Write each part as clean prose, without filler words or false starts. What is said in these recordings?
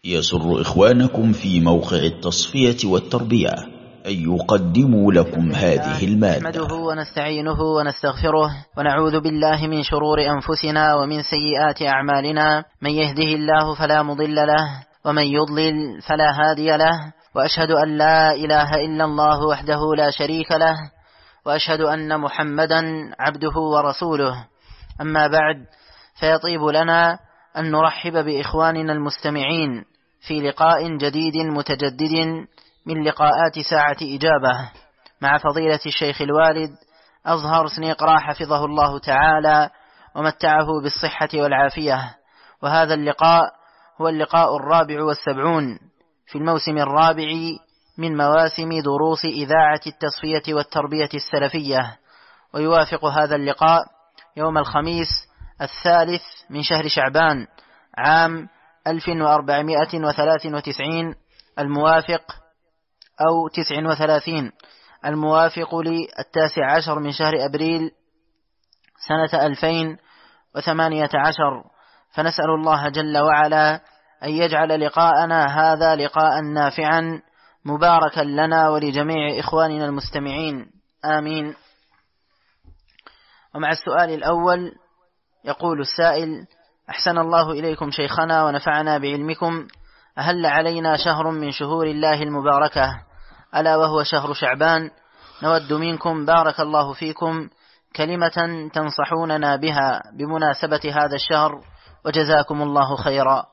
يسر إخوانكم في موقع التصفية والتربية أن يقدموا لكم هذه المادة. نحمده ونستعينه ونستغفره ونعوذ بالله من شرور أنفسنا ومن سيئات أعمالنا. من يهده الله فلا مضل له ومن يضلل فلا هادي له، وأشهد أن لا إله إلا الله وحده لا شريك له، وأشهد أن محمدا عبده ورسوله. أما بعد، فيطيب لنا أن نرحب بإخواننا المستمعين في لقاء جديد متجدد من لقاءات ساعة إجابة مع فضيلة الشيخ الوالد أزهر سنيقرا حفظه الله تعالى ومتعه بالصحة والعافية. وهذا اللقاء هو اللقاء 74 في الموسم الرابع من مواسم دروس إذاعة التصفية والتربية السلفية، ويوافق هذا اللقاء يوم الخميس 3 من شهر شعبان عام 1493 الموافق أو 39 الموافق ل19 من شهر أبريل سنة 2018. فنسأل الله جل وعلا أن يجعل لقاءنا هذا لقاء نافعا مباركا لنا ولجميع إخواننا المستمعين، آمين. ومع السؤال الأول يقول السائل: أحسن الله إليكم شيخنا ونفعنا بعلمكم، أهل علينا شهر من شهور الله المباركة ألا وهو شهر شعبان، نود منكم بارك الله فيكم كلمة تنصحوننا بها بمناسبة هذا الشهر، وجزاكم الله خيرا.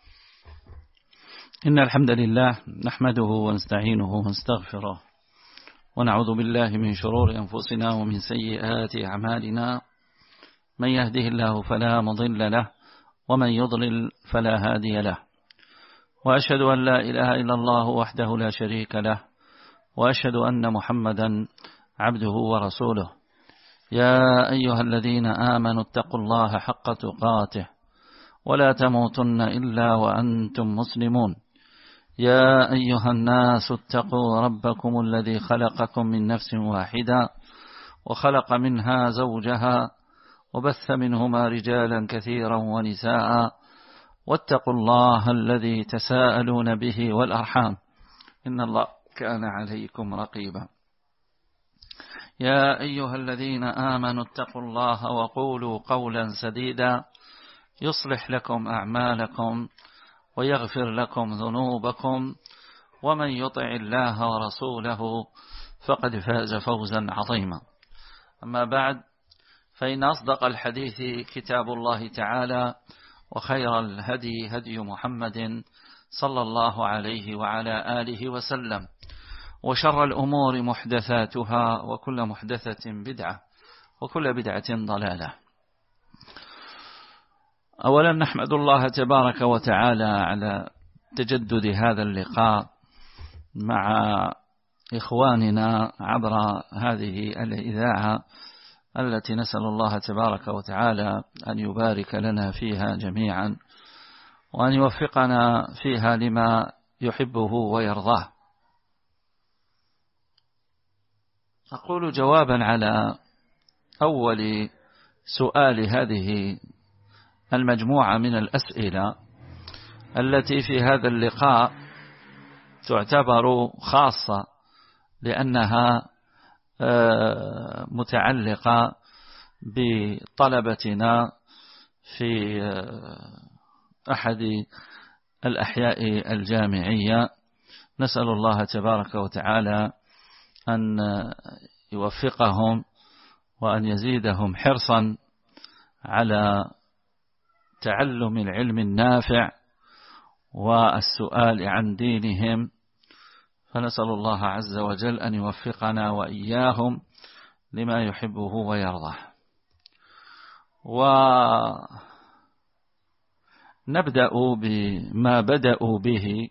إن الحمد لله نحمده ونستعينه ونستغفره ونعوذ بالله من شرور أنفسنا ومن سيئات أعمالنا، من يهده الله فلا مضل له ومن يضلل فلا هادي له، وأشهد أن لا إله إلا الله وحده لا شريك له، وأشهد أن محمدا عبده ورسوله. يا أيها الذين آمنوا اتقوا الله حق تقاته ولا تموتن إلا وأنتم مسلمون. يا أيها الناس اتقوا ربكم الذي خلقكم من نفس واحدة وخلق منها زوجها وبث منهما رجالا كثيرا ونساء، واتقوا الله الذي تساءلون به والأرحام إن الله كان عليكم رقيبا. يا أيها الذين آمنوا اتقوا الله وقولوا قولا سديدا يصلح لكم أعمالكم ويغفر لكم ذنوبكم، ومن يطع الله ورسوله فقد فاز فوزا عظيما. أما بعد، فإن أصدق الحديث كتاب الله تعالى، وخير الهدي هدي محمد صلى الله عليه وعلى آله وسلم، وشر الأمور محدثاتها، وكل محدثة بدعة، وكل بدعة ضلالة. أولا نحمد الله تبارك وتعالى على تجدد هذا اللقاء مع إخواننا عبر هذه الإذاعة التي نسأل الله تبارك وتعالى أن يبارك لنا فيها جميعا، وأن يوفقنا فيها لما يحبه ويرضاه. أقول جوابا على أول سؤال هذه المجموعة من الأسئلة التي في هذا اللقاء تعتبر خاصة لأنها متعلقة بطلبتنا في أحد الأحياء الجامعية. نسأل الله تبارك وتعالى أن يوفقهم وأن يزيدهم حرصا على تعلم العلم النافع والسؤال عن دينهم، فنسأل الله عز وجل أن يوفقنا وإياهم لما يحبه ويرضاه. ونبدأ بما بدأوا به،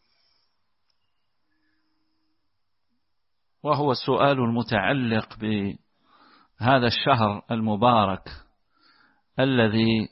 وهو السؤال المتعلق بهذا الشهر المبارك الذي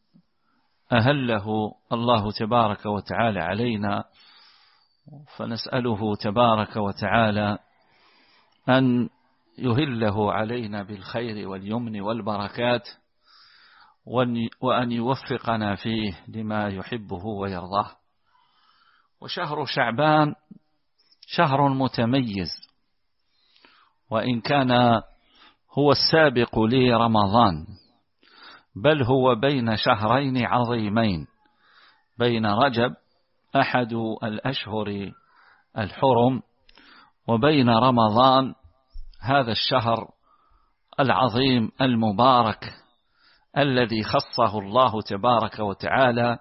أهله الله تبارك وتعالى علينا، فنسأله تبارك وتعالى أن يهله علينا بالخير واليمن والبركات، وأن يوفقنا فيه لما يحبه ويرضاه. وشهر شعبان شهر متميز، وإن كان هو السابق لرمضان، بل هو بين شهرين عظيمين، بين رجب أحد الأشهر الحرم وبين رمضان هذا الشهر العظيم المبارك الذي خصه الله تبارك وتعالى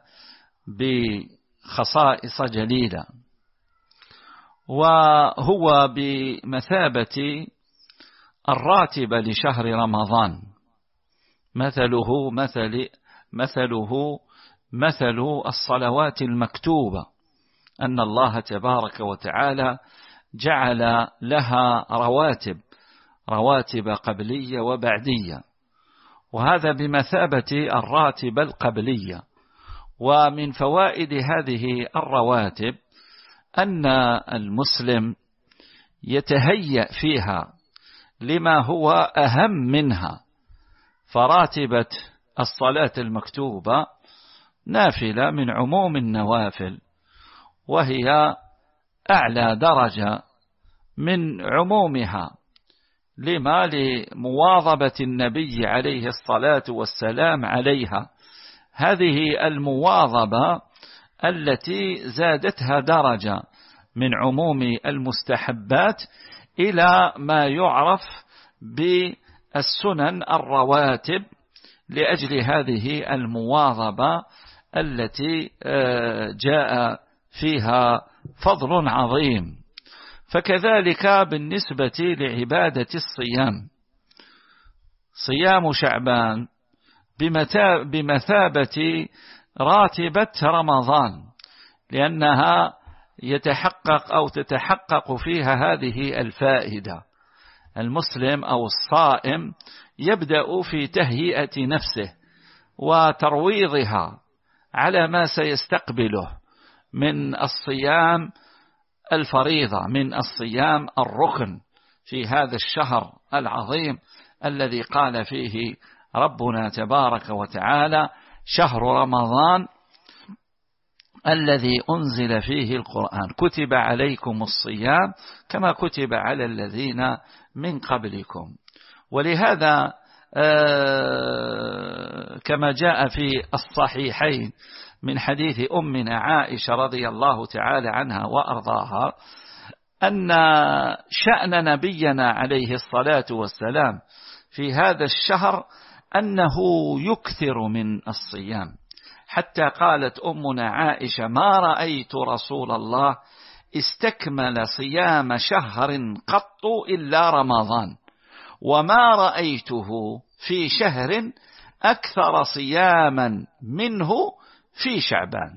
بخصائص جليلة، وهو بمثابة الراتب لشهر رمضان، مثله مثل الصلوات المكتوبة، أن الله تبارك وتعالى جعل لها رواتب قبلية وبعدية، وهذا بمثابة الراتب القبلية. ومن فوائد هذه الرواتب أن المسلم يتهيأ فيها لما هو أهم منها، فراتبة الصلاة المكتوبة نافلة من عموم النوافل، وهي أعلى درجة من عمومها، لمواظبة النبي عليه الصلاة والسلام عليها، هذه المواظبة التي زادتها درجة من عموم المستحبات إلى ما يعرف بالسنن الرواتب، لأجل هذه المواظبة التي جاء فيها فضل عظيم. فكذلك بالنسبة لعبادة الصيام، صيام شعبان بمثابة راتبة رمضان، لأنها تتحقق فيها هذه الفائدة. المسلم أو الصائم يبدأ في تهيئة نفسه وترويضها على ما سيستقبله من الصيام الفريضة، من الصيام الركن في هذا الشهر العظيم الذي قال فيه ربنا تبارك وتعالى: شهر رمضان الذي أنزل فيه القرآن كتب عليكم الصيام كما كتب على الذين من قبلكم. ولهذا كما جاء في الصحيحين من حديث أمنا عائشة رضي الله تعالى عنها وأرضاها، أن شأن نبينا عليه الصلاة والسلام في هذا الشهر أنه يكثر من الصيام، حتى قالت أمنا عائشة: ما رأيت رسول الله استكمل صيام شهر قط إلا رمضان، وما رأيته في شهر أكثر صياما منه في شعبان.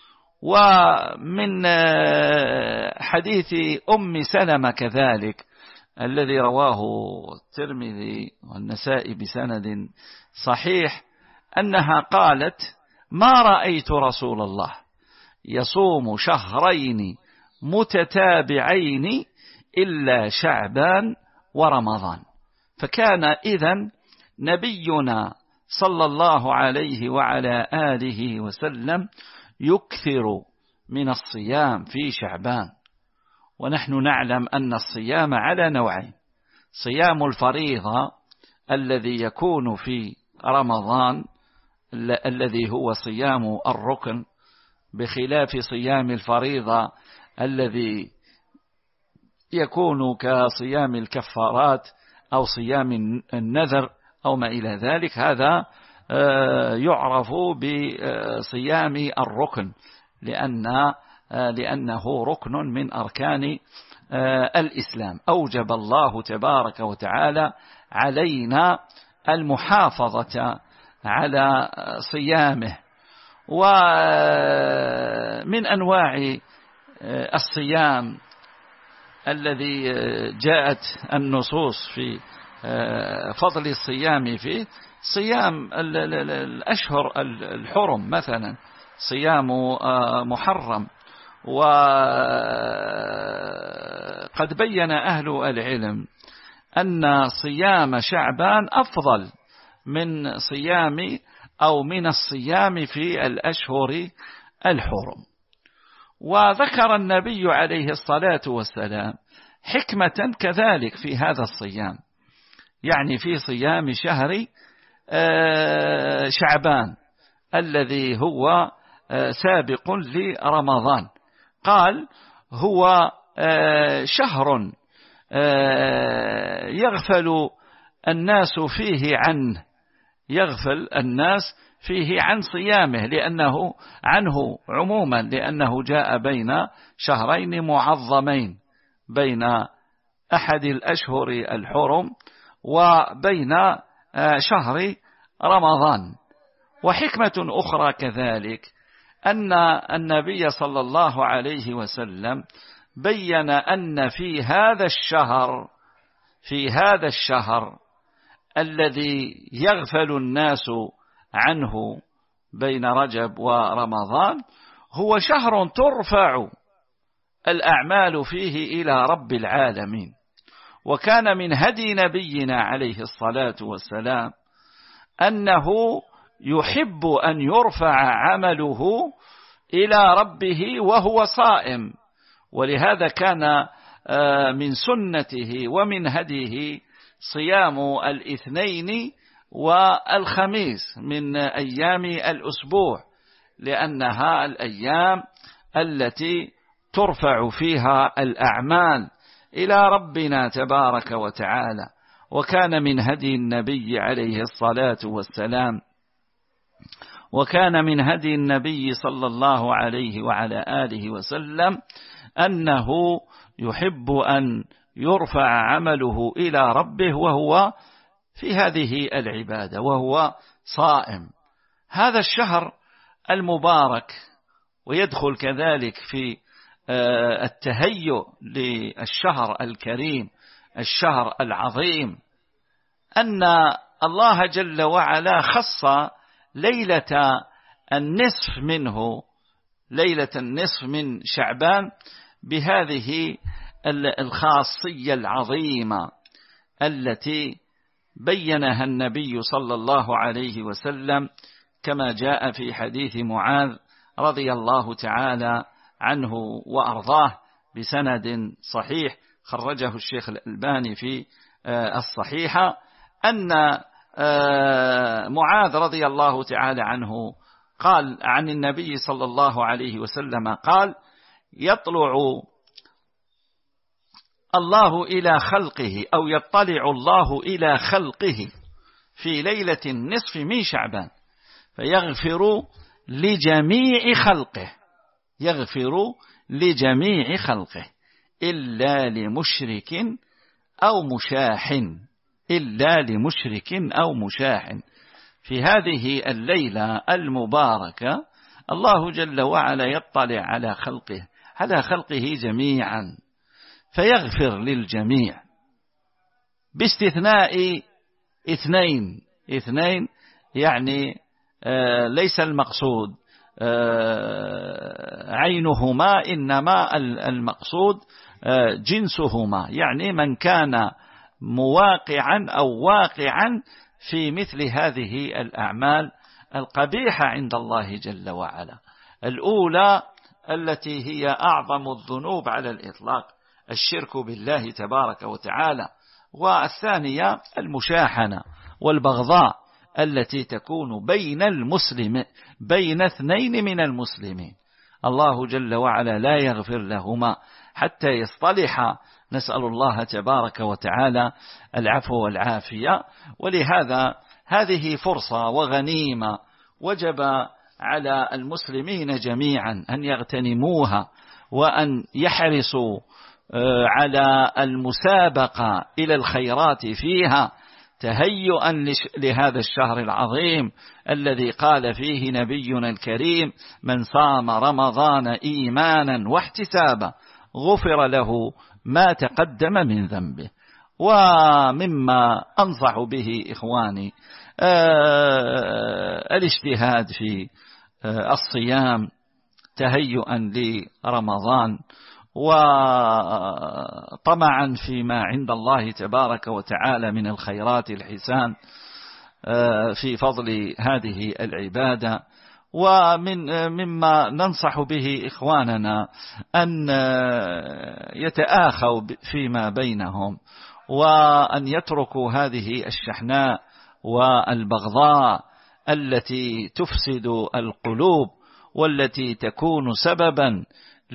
ومن حديث أم سلمة كذلك الذي رواه الترمذي والنسائي بسند صحيح، أنها قالت: ما رأيت رسول الله يصوم شهرين متتابعين إلا شعبان ورمضان. فكان إذن نبينا صلى الله عليه وعلى آله وسلم يكثر من الصيام في شعبان. ونحن نعلم أن الصيام على نوعين: صيام الفريضة الذي يكون في رمضان الذي هو صيام الركن، بخلاف صيام الفريضة الذي يكون كصيام الكفارات أو صيام النذر أو ما إلى ذلك. هذا يعرف بصيام الركن لأنه ركن من أركان الإسلام، أوجب الله تبارك وتعالى علينا المحافظة على صيامه. ومن أنواع الصيام الذي جاءت النصوص في فضل الصيام فيه صيام الأشهر الحرم، مثلا صيام محرم. وقد بين أهل العلم أن صيام شعبان أفضل من الصيام في الأشهر الحرم. وذكر النبي عليه الصلاة والسلام حكمة كذلك في هذا الصيام، يعني في صيام شهر شعبان الذي هو سابق لرمضان. قال هو شهر يغفل الناس فيه عنه، يغفل الناس فيه عن صيامه لأنه عنه عموما، لأنه جاء بين شهرين معظمين، بين أحد الأشهر الحرم وبين شهر رمضان. وحكمة أخرى كذلك أن النبي صلى الله عليه وسلم بين أن في هذا الشهر الذي يغفل الناس عنه بين رجب ورمضان هو شهر ترفع الأعمال فيه إلى رب العالمين. وكان من هدي نبينا عليه الصلاة والسلام أنه يحب أن يرفع عمله إلى ربه وهو صائم، ولهذا كان من سنته ومن هديه صيام الاثنين والخميس من أيام الأسبوع، لأنها الأيام التي ترفع فيها الأعمال إلى ربنا تبارك وتعالى. وكان من هدي النبي عليه الصلاة والسلام، وكان من هدي النبي صلى الله عليه وعلى آله وسلم أنه يحب أن يرفع عمله إلى ربه وهو في هذه العبادة وهو صائم. هذا الشهر المبارك ويدخل كذلك في التهيؤ للشهر الكريم، الشهر العظيم، أن الله جل وعلا خص ليلة النصف من شعبان بهذه الخاصية العظيمة التي بينها النبي صلى الله عليه وسلم كما جاء في حديث معاذ رضي الله تعالى عنه وأرضاه بسند صحيح خرجه الشيخ الألباني في الصحيحة، أن معاذ رضي الله تعالى عنه قال عن النبي صلى الله عليه وسلم قال: يطلع الله إلى خلقه أو يطلع الله إلى خلقه في ليلة النصف من شعبان فيغفر لجميع خلقه، يغفر لجميع خلقه إلا لمشرك أو مشاح، إلا لمشرك أو مشاح. في هذه الليلة المباركة الله جل وعلا يطلع على خلقه جميعا فيغفر للجميع باستثناء اثنين يعني ليس المقصود عينهما، إنما المقصود جنسهما، يعني من كان مواقعا أو واقعا في مثل هذه الأعمال القبيحة عند الله جل وعلا. الأولى التي هي أعظم الذنوب على الإطلاق الشرك بالله تبارك وتعالى، والثانية المشاحنة والبغضاء التي تكون بين اثنين من المسلمين. الله جل وعلا لا يغفر لهما حتى يصطلحا، نسأل الله تبارك وتعالى العفو والعافية. ولهذا هذه فرصة وغنيمة وجب على المسلمين جميعا أن يغتنموها وأن يحرصوا على المسابقة إلى الخيرات فيها تهيئا لهذا الشهر العظيم الذي قال فيه نبينا الكريم: من صام رمضان إيمانا واحتسابا غفر له ما تقدم من ذنبه. ومما أنصح به إخواني الاجتهاد في الصيام تهيئا لرمضان وطمعا فيما عند الله تبارك وتعالى من الخيرات الحسان في فضل هذه العبادة. مما ننصح به إخواننا أن يتآخوا فيما بينهم، وأن يتركوا هذه الشحناء والبغضاء التي تفسد القلوب، والتي تكون سببا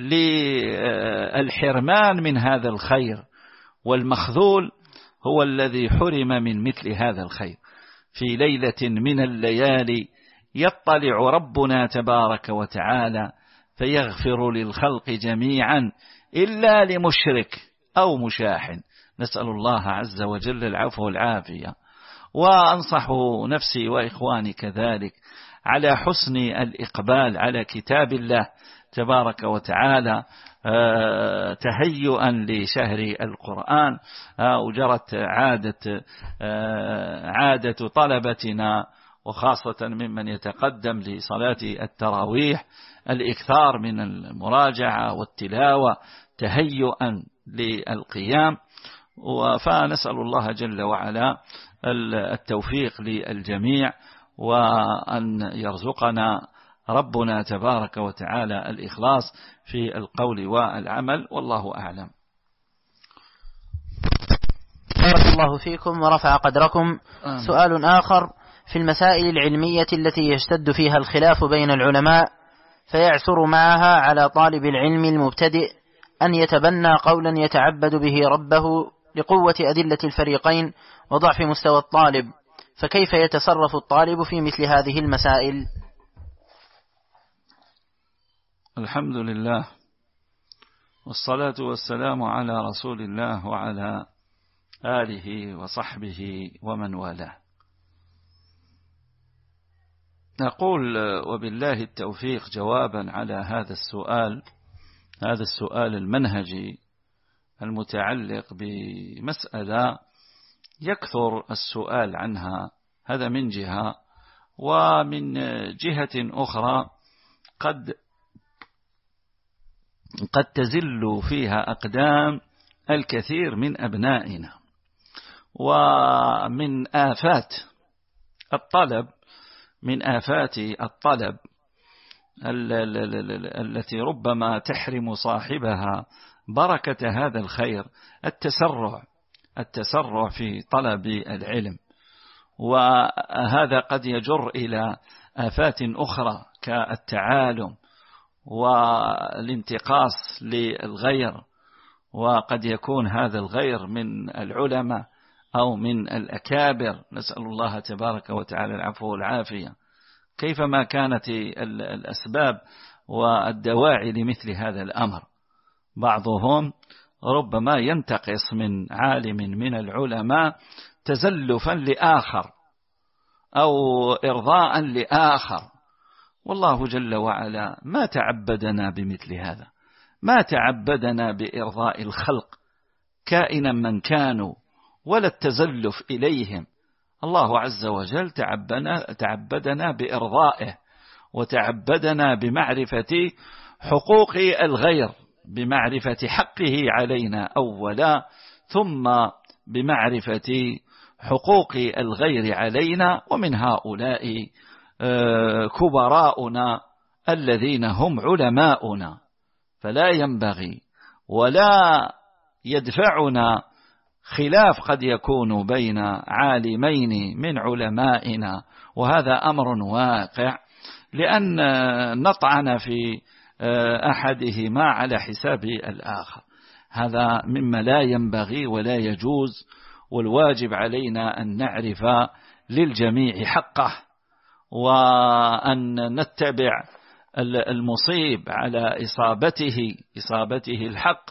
للحرمان من هذا الخير. والمخذول هو الذي حرم من مثل هذا الخير. في ليلة من الليالي يطلع ربنا تبارك وتعالى فيغفر للخلق جميعا إلا لمشرك أو مشاحن، نسأل الله عز وجل العفو والعافية. وأنصح نفسي وإخواني كذلك على حسن الإقبال على كتاب الله تبارك وتعالى تهيئا لشهر القرآن. وجرت عادة طلبتنا وخاصة ممن يتقدم لصلاة التراويح الإكثار من المراجعة والتلاوة تهيئا للقيام، فنسأل الله جل وعلا التوفيق للجميع، وأن يرزقنا ربنا تبارك وتعالى الإخلاص في القول والعمل، والله أعلم. بارك الله فيكم ورفع قدركم. سؤال آخر: في المسائل العلمية التي يشتد فيها الخلاف بين العلماء، فيعثر معها على طالب العلم المبتدئ أن يتبنى قولا يتعبد به ربه لقوة أدلة الفريقين وضعف مستوى الطالب، فكيف يتصرف الطالب في مثل هذه المسائل؟ الحمد لله، والصلاة والسلام على رسول الله وعلى آله وصحبه ومن والاه. نقول وبالله التوفيق جوابا على هذا السؤال المنهجي المتعلق بمسألة يكثر السؤال عنها، هذا من جهة، ومن جهة أخرى قد تزل فيها أقدام الكثير من أبنائنا. ومن آفات الطلب التي ربما تحرم صاحبها بركة هذا الخير التسرع في طلب العلم، وهذا قد يجر إلى آفات أخرى كالتعالم والانتقاص للغير، وقد يكون هذا الغير من العلماء أو من الأكابر، نسأل الله تبارك وتعالى العفو والعافية. كيفما كانت الأسباب والدواعي لمثل هذا الأمر، بعضهم ربما ينتقص من عالم من العلماء تزلفا لآخر أو إرضاء لآخر، والله جل وعلا ما تعبدنا بمثل هذا، ما تعبدنا بإرضاء الخلق كائنا من كانوا ولا التزلف إليهم. الله عز وجل تعبدنا بإرضائه، وتعبدنا بمعرفة حقوق الغير، بمعرفة حقه علينا أولا، ثم بمعرفة حقوق الغير علينا، ومن هؤلاء كبراؤنا الذين هم علماؤنا. فلا ينبغي ولا يدفعنا خلاف قد يكون بين عالمين من علمائنا، وهذا أمر واقع، لأن نطعن في أحدهما على حساب الآخر، هذا مما لا ينبغي ولا يجوز. والواجب علينا أن نعرف للجميع حقه، وأن نتبع المصيب على إصابته الحق،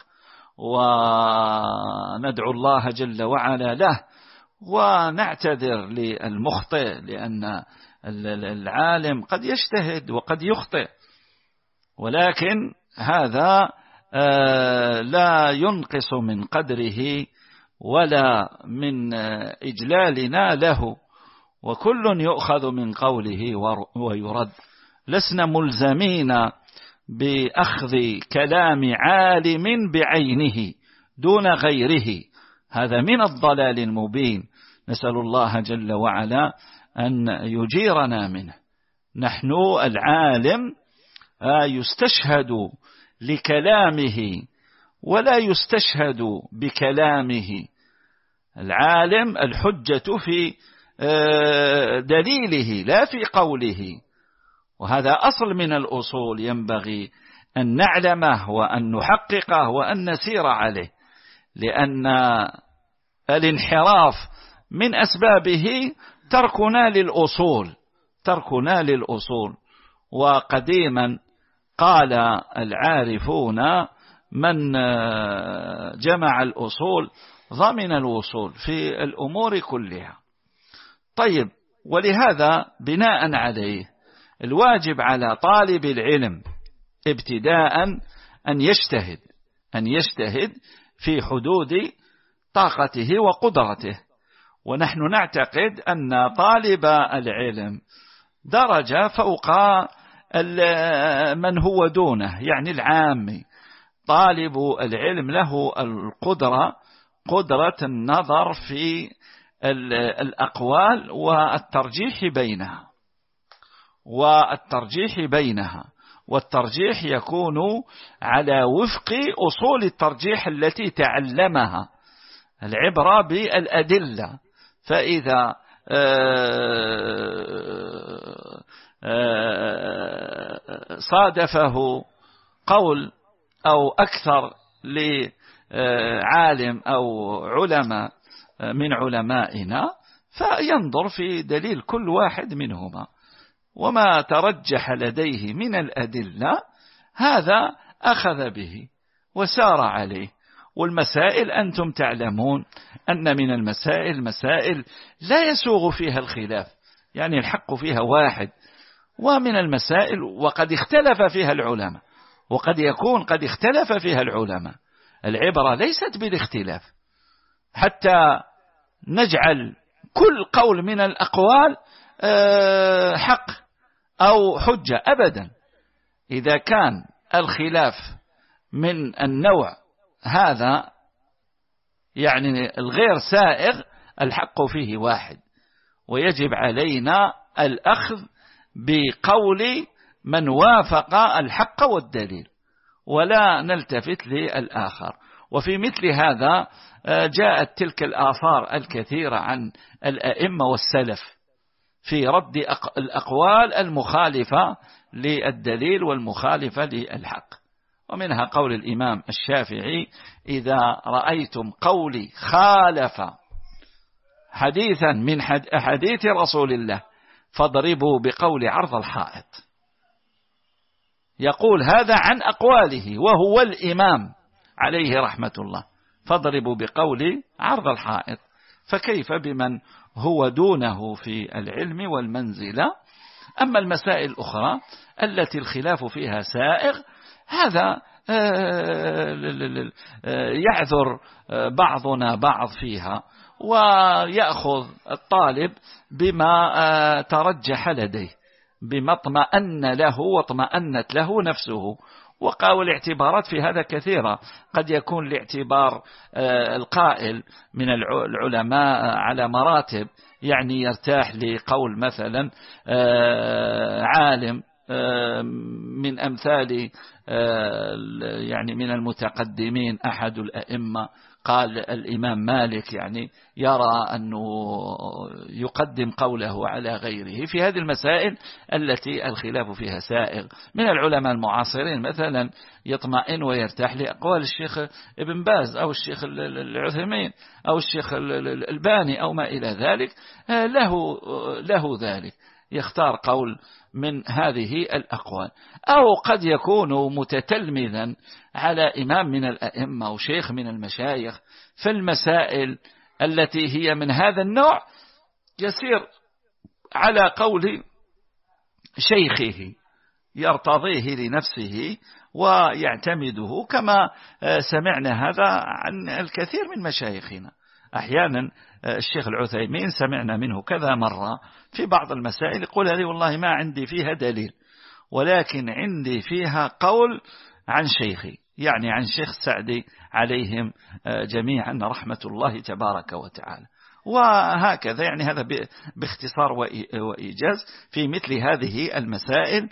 وندعو الله جل وعلا له، ونعتذر للمخطئ، لأن العالم قد يجتهد وقد يخطئ، ولكن هذا لا ينقص من قدره ولا من إجلالنا له، وكل يؤخذ من قوله ويرد. لسنا ملزمين بأخذ كلام عالم بعينه دون غيره، هذا من الضلال المبين، نسأل الله جل وعلا أن يجيرنا منه. نحن العالم يستشهد لكلامه ولا يستشهد بكلامه. العالم الحجة في دليله لا في قوله، وهذا أصل من الأصول ينبغي أن نعلمه وأن نحققه وأن نسير عليه، لأن الانحراف من أسبابه تركنا للأصول. وقديما قال العارفون من جمع الأصول ضمن الوصول في الأمور كلها. طيب، ولهذا بناء عليه الواجب على طالب العلم ابتداء أن يجتهد في حدود طاقته وقدرته. ونحن نعتقد أن طالب العلم درجة فوق من هو دونه، يعني العامي. طالب العلم له قدرة النظر في الأقوال والترجيح بينها، والترجيح يكون على وفق أصول الترجيح التي تعلمها. العبرة بالأدلة، فإذا صادفه قول أو أكثر لعالم أو علماء من علمائنا فينظر في دليل كل واحد منهما، وما ترجح لديه من الأدلة هذا أخذ به وسار عليه. والمسائل أنتم تعلمون أن من المسائل مسائل لا يسوغ فيها الخلاف، يعني الحق فيها واحد، ومن المسائل وقد اختلف فيها العلماء، وقد يكون قد اختلف فيها العلماء. العبرة ليست بالاختلاف حتى نجعل كل قول من الأقوال حق أو حجة أبدا. إذا كان الخلاف من النوع هذا يعني الغير سائغ، الحق فيه واحد، ويجب علينا الأخذ بقول من وافق الحق والدليل ولا نلتفت للآخر. وفي مثل هذا جاءت تلك الآثار الكثيرة عن الأئمة والسلف في رد الأقوال المخالفة للدليل والمخالفة للحق. ومنها قول الإمام الشافعي: إذا رأيتم قولي خالف حديثا من حديث رسول الله فاضربوا بقول عرض الحائط. يقول هذا عن أقواله وهو الإمام عليه رحمة الله، فاضربوا بقول عرض الحائط. فكيف بمن هو دونه في العلم والمنزلة؟ أما المسائل الأخرى التي الخلاف فيها سائغ، هذا يعذر بعضنا بعض فيها، ويأخذ الطالب بما ترجح لديه، بما اطمأن له واطمأنت له نفسه. وقال الاعتبارات في هذا كثيرة، قد يكون الاعتبار القائل من العلماء على مراتب، يعني يرتاح لقول مثلا عالم من أمثال يعني من المتقدمين أحد الأئمة، قال الإمام مالك يعني يرى أنه يقدم قوله على غيره في هذه المسائل التي الخلاف فيها سائغ. من العلماء المعاصرين مثلا يطمئن ويرتاح لأقوال الشيخ ابن باز أو الشيخ العثيمين أو الشيخ الألباني أو ما إلى ذلك، له ذلك، يختار قول من هذه الأقوال. أو قد يكون متتلمذا على إمام من الأئمة أو شيخ من المشايخ، فالمسائل التي هي من هذا النوع يسير على قول شيخه يرتضيه لنفسه ويعتمده، كما سمعنا هذا عن الكثير من مشايخنا. أحيانا الشيخ العثيمين سمعنا منه كذا مرة في بعض المسائل يقول لي والله ما عندي فيها دليل، ولكن عندي فيها قول عن شيخي، يعني عن شيخ سعدي عليهم جميعا رحمة الله تبارك وتعالى. وهكذا. يعني هذا باختصار وإيجاز في مثل هذه المسائل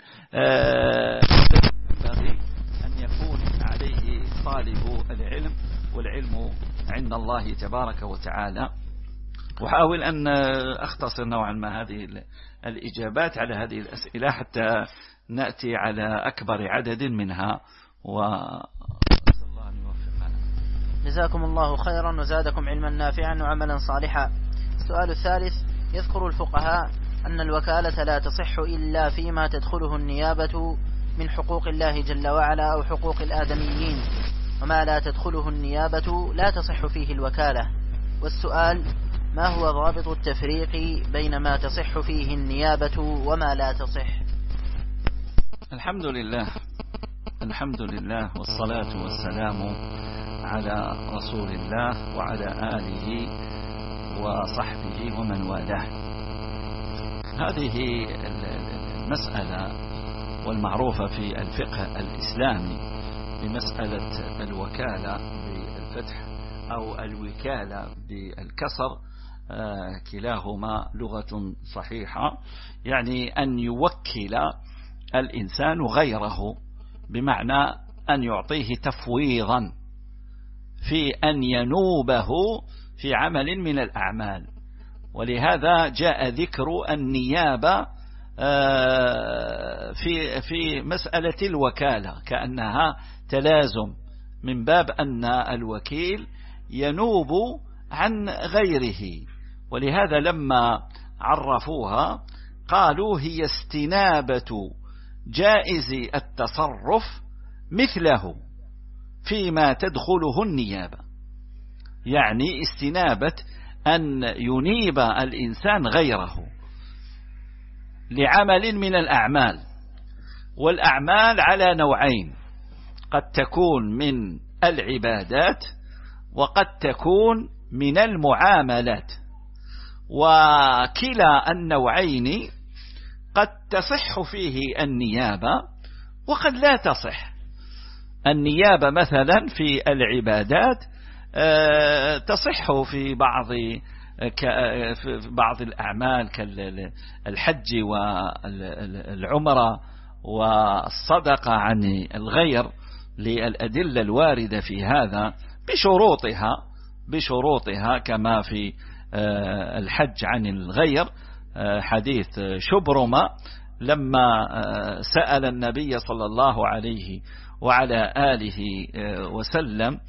ينبغي أن يكون عليه طالب العلم، والعلم عند الله تبارك وتعالى. وحاول أن أختصر نوعا ما هذه الإجابات على هذه الأسئلة حتى نأتي على أكبر عدد منها، ونسأل الله أن يوفقنا. جزاكم الله خيرا وزادكم علما نافعا وعملا صالحا. السؤال الثالث: يذكر الفقهاء أن الوكالة لا تصح إلا فيما تدخله النيابة من حقوق الله جل وعلا أو حقوق الآدميين، وما لا تدخله النيابة لا تصح فيه الوكالة. والسؤال: ما هو ضابط التفريق بين ما تصح فيه النيابة وما لا تصح؟ الحمد لله والصلاة والسلام على رسول الله وعلى آله وصحبه ومن والاه. هذه المسألة والمعروفة في الفقه الإسلامي بمسألة الوكالة بالفتح أو الوكالة بالكسر، كلاهما لغة صحيحة، يعني أن يوكل الإنسان غيره، بمعنى أن يعطيه تفويضا في أن ينوبه في عمل من الأعمال. ولهذا جاء ذكر النيابة في مسألة الوكالة كأنها تلازم، من باب أن الوكيل ينوب عن غيره. ولهذا لما عرفوها قالوا هي استنابة جائز التصرف مثله فيما تدخله النيابة، يعني استنابة أن ينيب الإنسان غيره لعمل من الأعمال. والأعمال على نوعين: قد تكون من العبادات وقد تكون من المعاملات، وكلا النوعين قد تصح فيه النيابة وقد لا تصح. النيابة مثلا في العبادات تصح في بعض الأعمال كالحج والعمرة والصدقة عن الغير للأدلة الواردة في هذا بشروطها كما في الحج عن الغير حديث شبرمة لما سأل النبي صلى الله عليه وعلى آله وسلم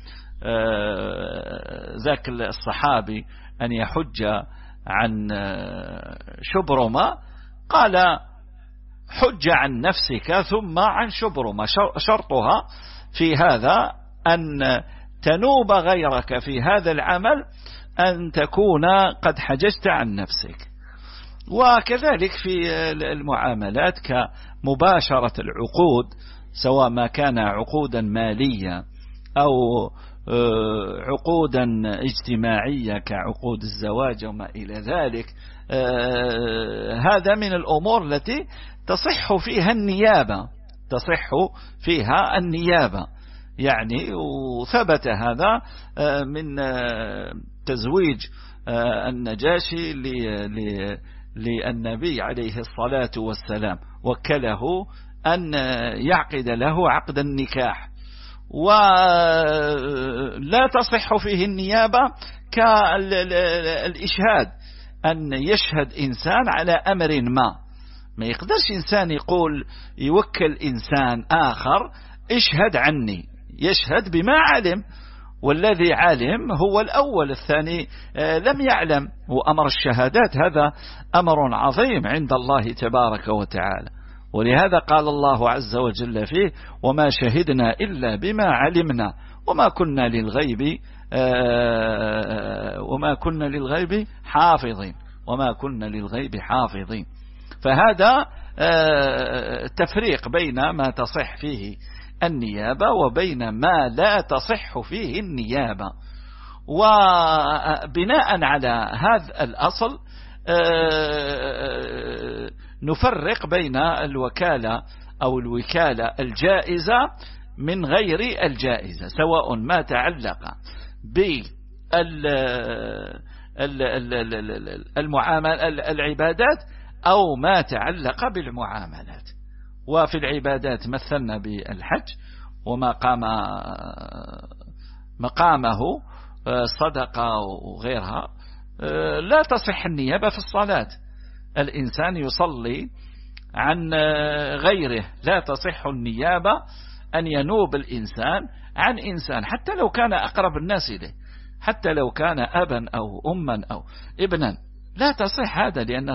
ذاك الصحابي أن يحج عن شبرمة، قال: حج عن نفسك ثم عن شبرمة. شرطها في هذا أن تنوب غيرك في هذا العمل أن تكون قد حججت عن نفسك. وكذلك في المعاملات كمباشرة العقود، سواء ما كان عقودا مالية أو عقودا اجتماعية كعقود الزواج وما إلى ذلك، هذا من الأمور التي تصح فيها النيابة. يعني وثبت هذا من تزويج النجاشي للنبي عليه الصلاة والسلام، وكله أن يعقد له عقد النكاح، ولا تصح فيه النيابة كالإشهاد، أن يشهد إنسان على أمر ما يقدرش إنسان يوكل إنسان آخر اشهد عني، يشهد بما علم، والذي علم هو الأول، الثاني لم يعلم. وأمر الشهادات هذا أمر عظيم عند الله تبارك وتعالى، ولهذا قال الله عز وجل فيه: وما شهدنا إلا بما علمنا وما كنا للغيب حافظين. فهذا تفريق بين ما تصح فيه النيابة وبين ما لا تصح فيه النيابة. وبناء على هذا الأصل نفرق بين الوكالة أو الوكالة الجائزة من غير الجائزة، سواء ما تعلق العبادات أو ما تعلق بالمعاملات. وفي العبادات مثلنا بالحج وما قام مقامه صدقة وغيرها. لا تصح النيابة في الصلاة، الإنسان يصلي عن غيره، لا تصح النيابة أن ينوب الإنسان عن إنسان حتى لو كان أقرب الناس إليه، حتى لو كان أبا أو أما أو ابنا، لا تصح هذا، لأن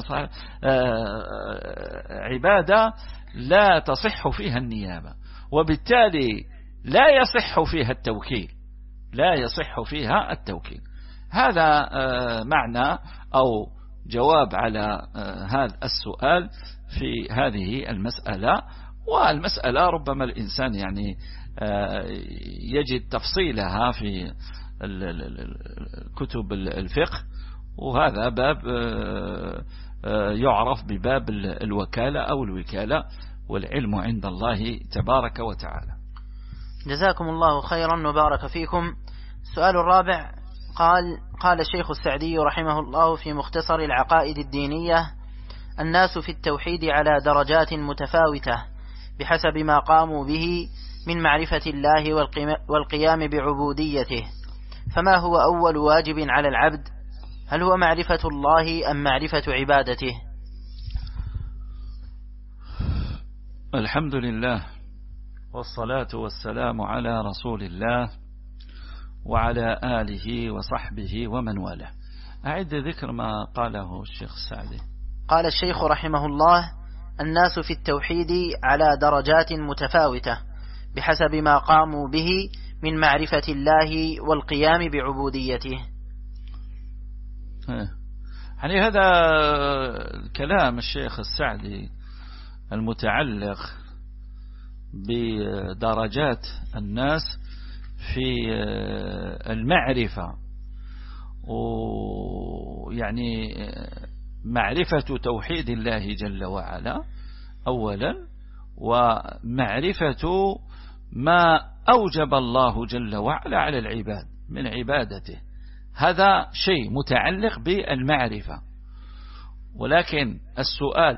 عبادة لا تصح فيها النيابة، وبالتالي لا يصح فيها التوكيل، لا يصح فيها التوكيل. هذا معنى أو جواب على هذا السؤال في هذه المسألة. والمسألة ربما الإنسان يعني يجد تفصيلها في كتب الفقه، وهذا باب يعرف بباب الوكالة أو الوكالة، والعلم عند الله تبارك وتعالى. جزاكم الله خيرا وبارك فيكم. السؤال الرابع قال الشيخ السعدي رحمه الله في مختصر العقائد الدينية: الناس في التوحيد على درجات متفاوتة بحسب ما قاموا به من معرفة الله والقيام بعبوديته، فما هو أول واجب على العبد؟ هل هو معرفة الله أم معرفة عبادته؟ الحمد لله والصلاة والسلام على رسول الله وعلى آله وصحبه ومن والاه. أعد ذكر ما قاله الشيخ السعدي. قال الشيخ رحمه الله: الناس في التوحيد على درجات متفاوتة بحسب ما قاموا به من معرفة الله والقيام بعبوديته. يعني هذا كلام الشيخ السعدي المتعلق بدرجات الناس في المعرفة، ويعني معرفة توحيد الله جل وعلا أولا، ومعرفة ما أوجب الله جل وعلا على العباد من عبادته، هذا شيء متعلق بالمعرفة. ولكن السؤال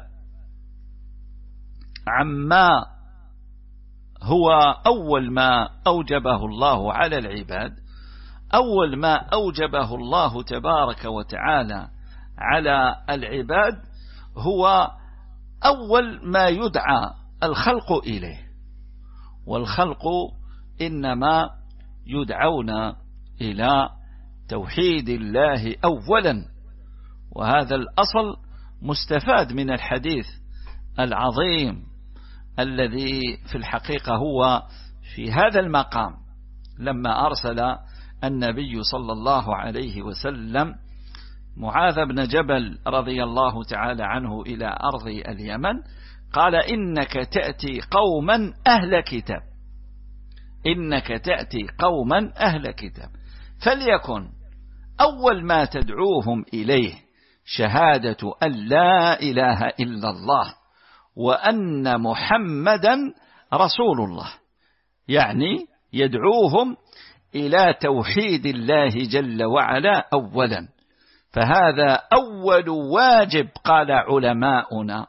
عما هو أول ما أوجبه الله على العباد، أول ما أوجبه الله تبارك وتعالى على العباد هو أول ما يدعى الخلق إليه، والخلق إنما يدعون إلى توحيد الله أولا. وهذا الأصل مستفاد من الحديث العظيم الذي في الحقيقة هو في هذا المقام، لما أرسل النبي صلى الله عليه وسلم معاذ بن جبل رضي الله تعالى عنه إلى أرض اليمن، قال: إنك تأتي قوما أهل كتاب، إنك تأتي قوما أهل كتاب، فليكن أول ما تدعوهم إليه شهادة أن لا إله إلا الله وأن محمدا رسول الله، يعني يدعوهم إلى توحيد الله جل وعلا أولا. فهذا أول واجب، قال علماؤنا،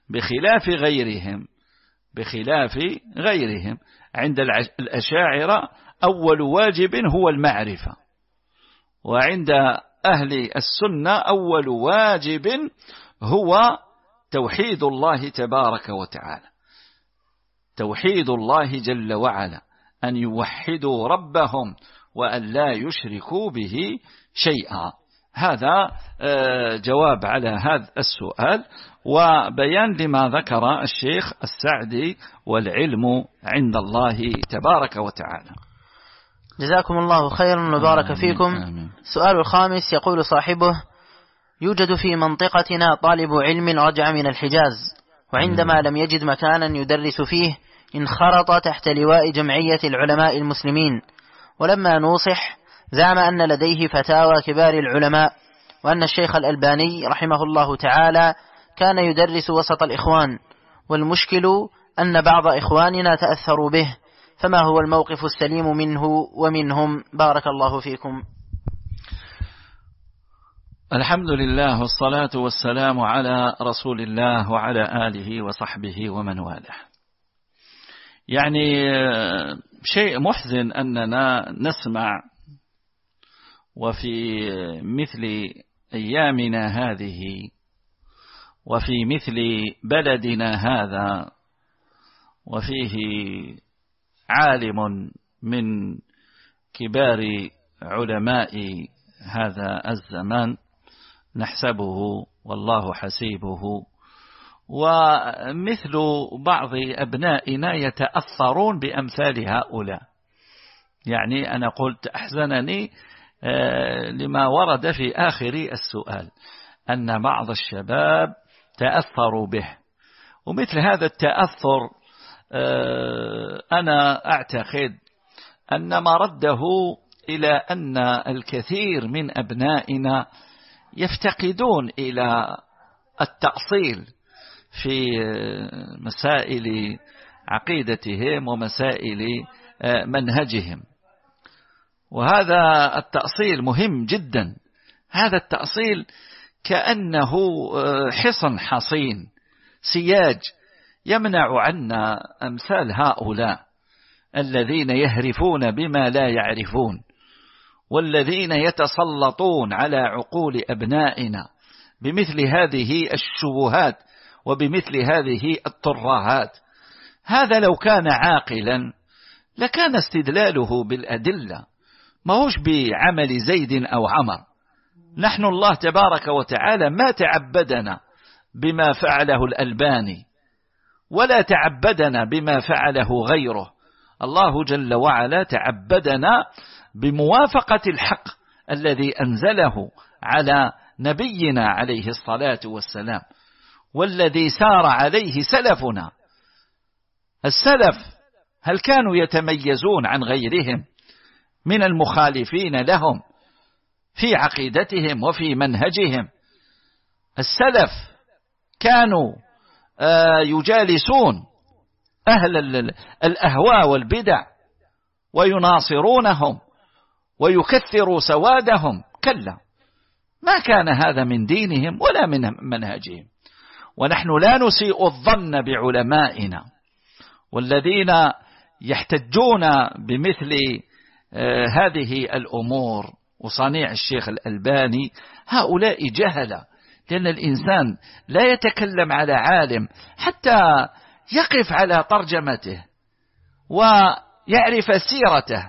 بخلاف غيرهم عند الأشاعرة أول واجب هو المعرفة، وعند أهل السنة أول واجب هو توحيد الله تبارك وتعالى، توحيد الله جل وعلا، أن يوحدوا ربهم وأن لا يشركوا به شيئا. هذا جواب على هذا السؤال وبيان لما ذكر الشيخ السعدي، والعلم عند الله تبارك وتعالى. جزاكم الله خيرا وبارك فيكم. السؤال الخامس يقول صاحبه: يوجد في منطقتنا طالب علم رجع من الحجاز، وعندما لم يجد مكانا يدرس فيه انخرط تحت لواء جمعية العلماء المسلمين، ولما نوصح زعم أن لديه فتاوى كبار العلماء، وأن الشيخ الألباني رحمه الله تعالى كان يدرس وسط الإخوان، والمشكل أن بعض إخواننا تأثروا به، فما هو الموقف السليم منه ومنهم؟ بارك الله فيكم. الحمد لله والصلاة والسلام على رسول الله وعلى آله وصحبه ومن والاه. يعني شيء محزن أننا نسمع وفي مثل أيامنا هذه وفي مثل بلدنا هذا وفيه عالم من كبار علماء هذا الزمان نحسبه والله حسيبه، ومثل بعض أبنائنا يتأثرون بأمثال هؤلاء. يعني أنا قلت أحزنني لما ورد في آخر السؤال أن بعض الشباب تأثروا به، ومثل هذا التأثر أنا أعتقد أن مرده إلى أن الكثير من أبنائنا يفتقدون إلى التأصيل في مسائل عقيدتهم ومسائل منهجهم، وهذا التأصيل مهم جدا. هذا التأصيل كأنه حصن حصين سياج يمنع عنا أمثال هؤلاء الذين يهرفون بما لا يعرفون، والذين يتسلطون على عقول أبنائنا بمثل هذه الشبهات وبمثل هذه الترهات. هذا لو كان عاقلا لكان استدلاله بالأدلة، ما هوش بعمل زيد أو عمر. نحن الله تبارك وتعالى ما تعبدنا بما فعله الألباني ولا تعبدنا بما فعله غيره. الله جل وعلا تعبدنا بموافقة الحق الذي أنزله على نبينا عليه الصلاة والسلام، والذي سار عليه سلفنا. السلف هل كانوا يتميزون عن غيرهم من المخالفين لهم في عقيدتهم وفي منهجهم؟ السلف كانوا يجالسون أهل الأهواء والبدع ويناصرونهم ويكثروا سوادهم. كلا، ما كان هذا من دينهم ولا من منهجهم. ونحن لا نسيء الظن بعلمائنا، والذين يحتجون بمثل هذه الأمور وصنيع الشيخ الألباني هؤلاء جهلة، لأن الإنسان لا يتكلم على عالم حتى يقف على ترجمته ويعرف سيرته.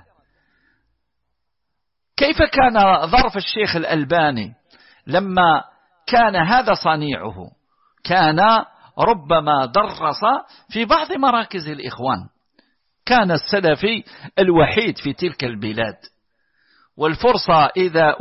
كيف كان ظرف الشيخ الألباني لما كان هذا صنيعه؟ كان ربما درس في بعض مراكز الإخوان، كان السلفي الوحيد في تلك البلاد، والفرصة إذا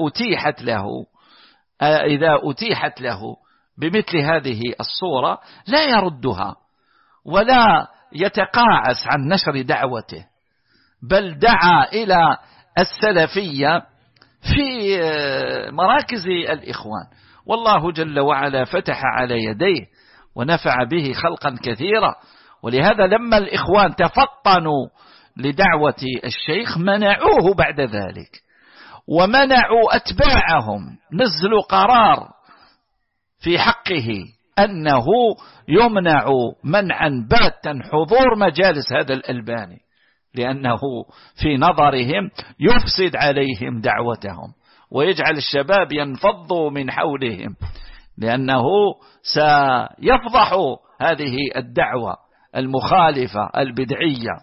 أتيحت له بمثل هذه الصورة لا يردها ولا يتقاعس عن نشر دعوته، بل دعا إلى السلفية في مراكز الإخوان، والله جل وعلا فتح على يديه ونفع به خلقا كثيرا. ولهذا لما الإخوان تفطنوا لدعوة الشيخ منعوه بعد ذلك، ومنعوا أتباعهم، نزلوا قرار في حقه أنه يمنع منعا باتا حضور مجالس هذا الألباني، لأنه في نظرهم يفسد عليهم دعوتهم ويجعل الشباب ينفضوا من حولهم، لأنه سيفضح هذه الدعوة المخالفة البدعية.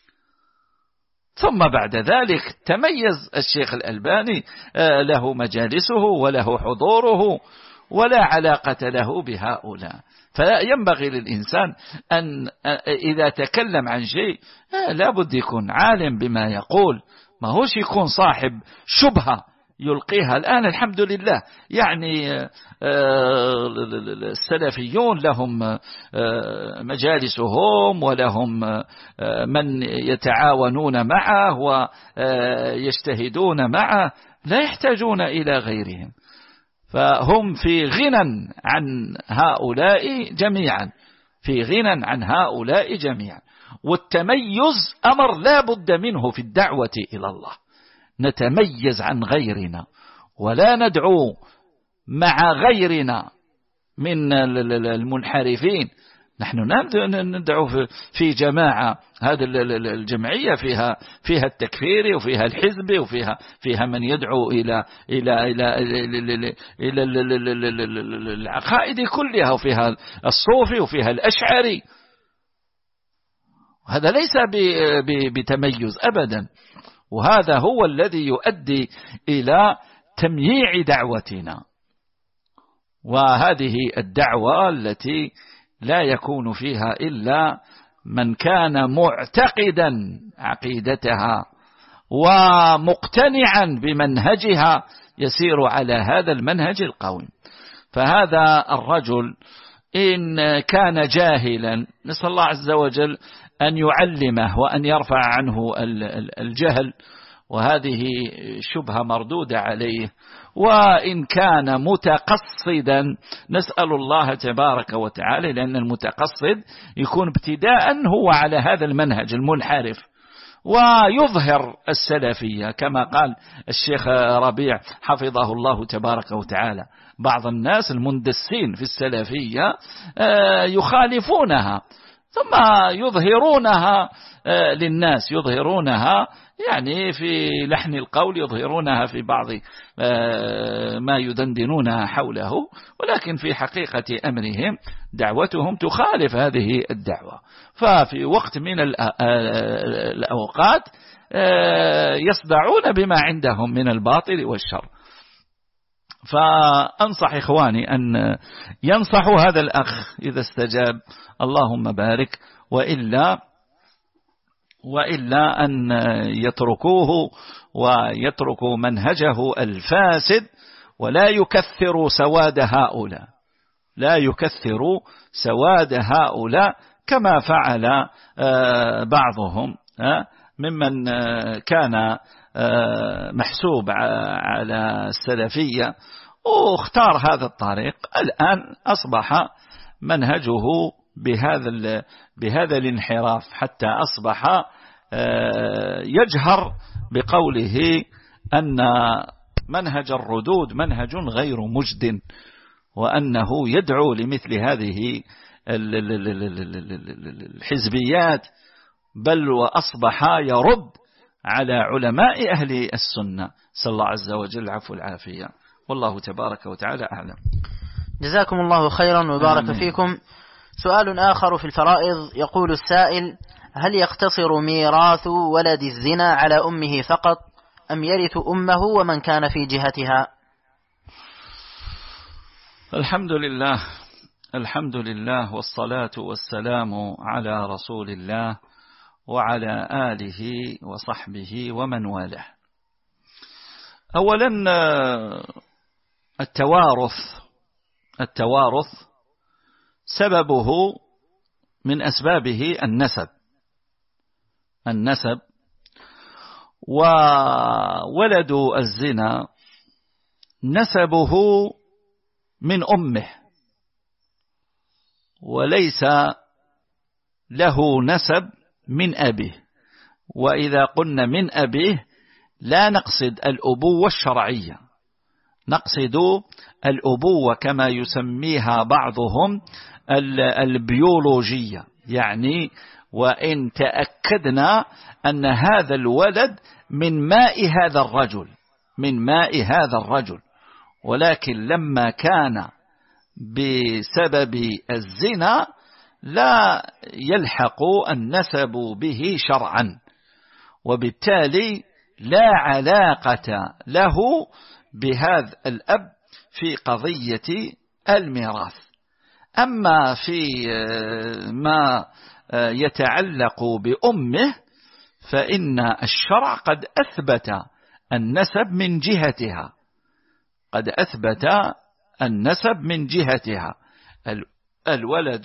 ثم بعد ذلك تميز الشيخ الألباني، له مجالسه وله حضوره ولا علاقة له بهؤلاء. فلا ينبغي للإنسان أن إذا تكلم عن شيء لا بد يكون عالم بما يقول، ما هوش يكون صاحب شبهة يلقيها. الآن الحمد لله يعني السلفيون لهم مجالسهم ولهم من يتعاونون معه ويجتهدون معه، لا يحتاجون إلى غيرهم، فهم في غنى عن هؤلاء جميعا، في غنى عن هؤلاء جميعا. والتميز أمر لا بد منه في الدعوة إلى الله، نتميز عن غيرنا ولا ندعو مع غيرنا من المنحرفين. نحن ندعو في جماعة، هذه الجمعية فيها التكفير وفيها الحزب وفيها من يدعو إلى العقائد كلها، وفيها الصوفي وفيها الأشعري. هذا ليس بتميز أبدا، وهذا هو الذي يؤدي إلى تمييع دعوتنا. وهذه الدعوة التي لا يكون فيها إلا من كان معتقدا عقيدتها ومقتنعا بمنهجها، يسير على هذا المنهج القويم. فهذا الرجل إن كان جاهلا، نسأل الله عز وجل أن يعلمه وأن يرفع عنه الجهل، وهذه شبهة مردودة عليه. وإن كان متقصدا، نسأل الله تبارك وتعالى، لأن المتقصد يكون ابتداء هو على هذا المنهج المنحرف ويظهر السلفية، كما قال الشيخ ربيع حفظه الله تبارك وتعالى: بعض الناس المندسين في السلفية يخالفونها ثم يظهرونها للناس، يظهرونها يعني في لحن القول، يظهرونها في بعض ما يدندنونها حوله، ولكن في حقيقة أمرهم دعوتهم تخالف هذه الدعوة. ففي وقت من الأوقات يصدعون بما عندهم من الباطل والشر. فأنصح إخواني أن ينصحوا هذا الأخ، إذا استجاب اللهم بارك، وإلا أن يتركوه ويتركوا منهجه الفاسد، ولا يكثروا سواد هؤلاء، لا يكثروا سواد هؤلاء كما فعل بعضهم ممن كان محسوب على السلفية واختار هذا الطريق. الآن أصبح منهجه بهذا الانحراف، حتى أصبح يجهر بقوله أن منهج الردود منهج غير مجد، وأنه يدعو لمثل هذه الحزبيات، بل وأصبح يرد على علماء أهل السنة. صلى الله عز وجل العفو والعافية، والله تبارك وتعالى أعلم. جزاكم الله خيرا وبارك فيكم. سؤال آخر في الفرائض، يقول السائل: هل يقتصر ميراث ولد الزنا على أمه فقط، أم يرث أمه ومن كان في جهتها؟ الحمد لله والصلاة والسلام على رسول الله وعلى آله وصحبه ومن والاه. أولا التوارث سببه من أسبابه النسب، وولد الزنا نسبه من أمه، وليس له نسب من أبيه. وإذا قلنا من أبيه لا نقصد الأبوة الشرعية، نقصد الأبوة كما يسميها بعضهم البيولوجية، يعني وإن تأكدنا أن هذا الولد من ماء هذا الرجل، ولكن لما كان بسبب الزنا لا يلحق النسب به شرعا، وبالتالي لا علاقة له بهذا الأب في قضية الميراث. أما في ما يتعلق بأمه فإن الشرع قد أثبت النسب من جهتها، الولد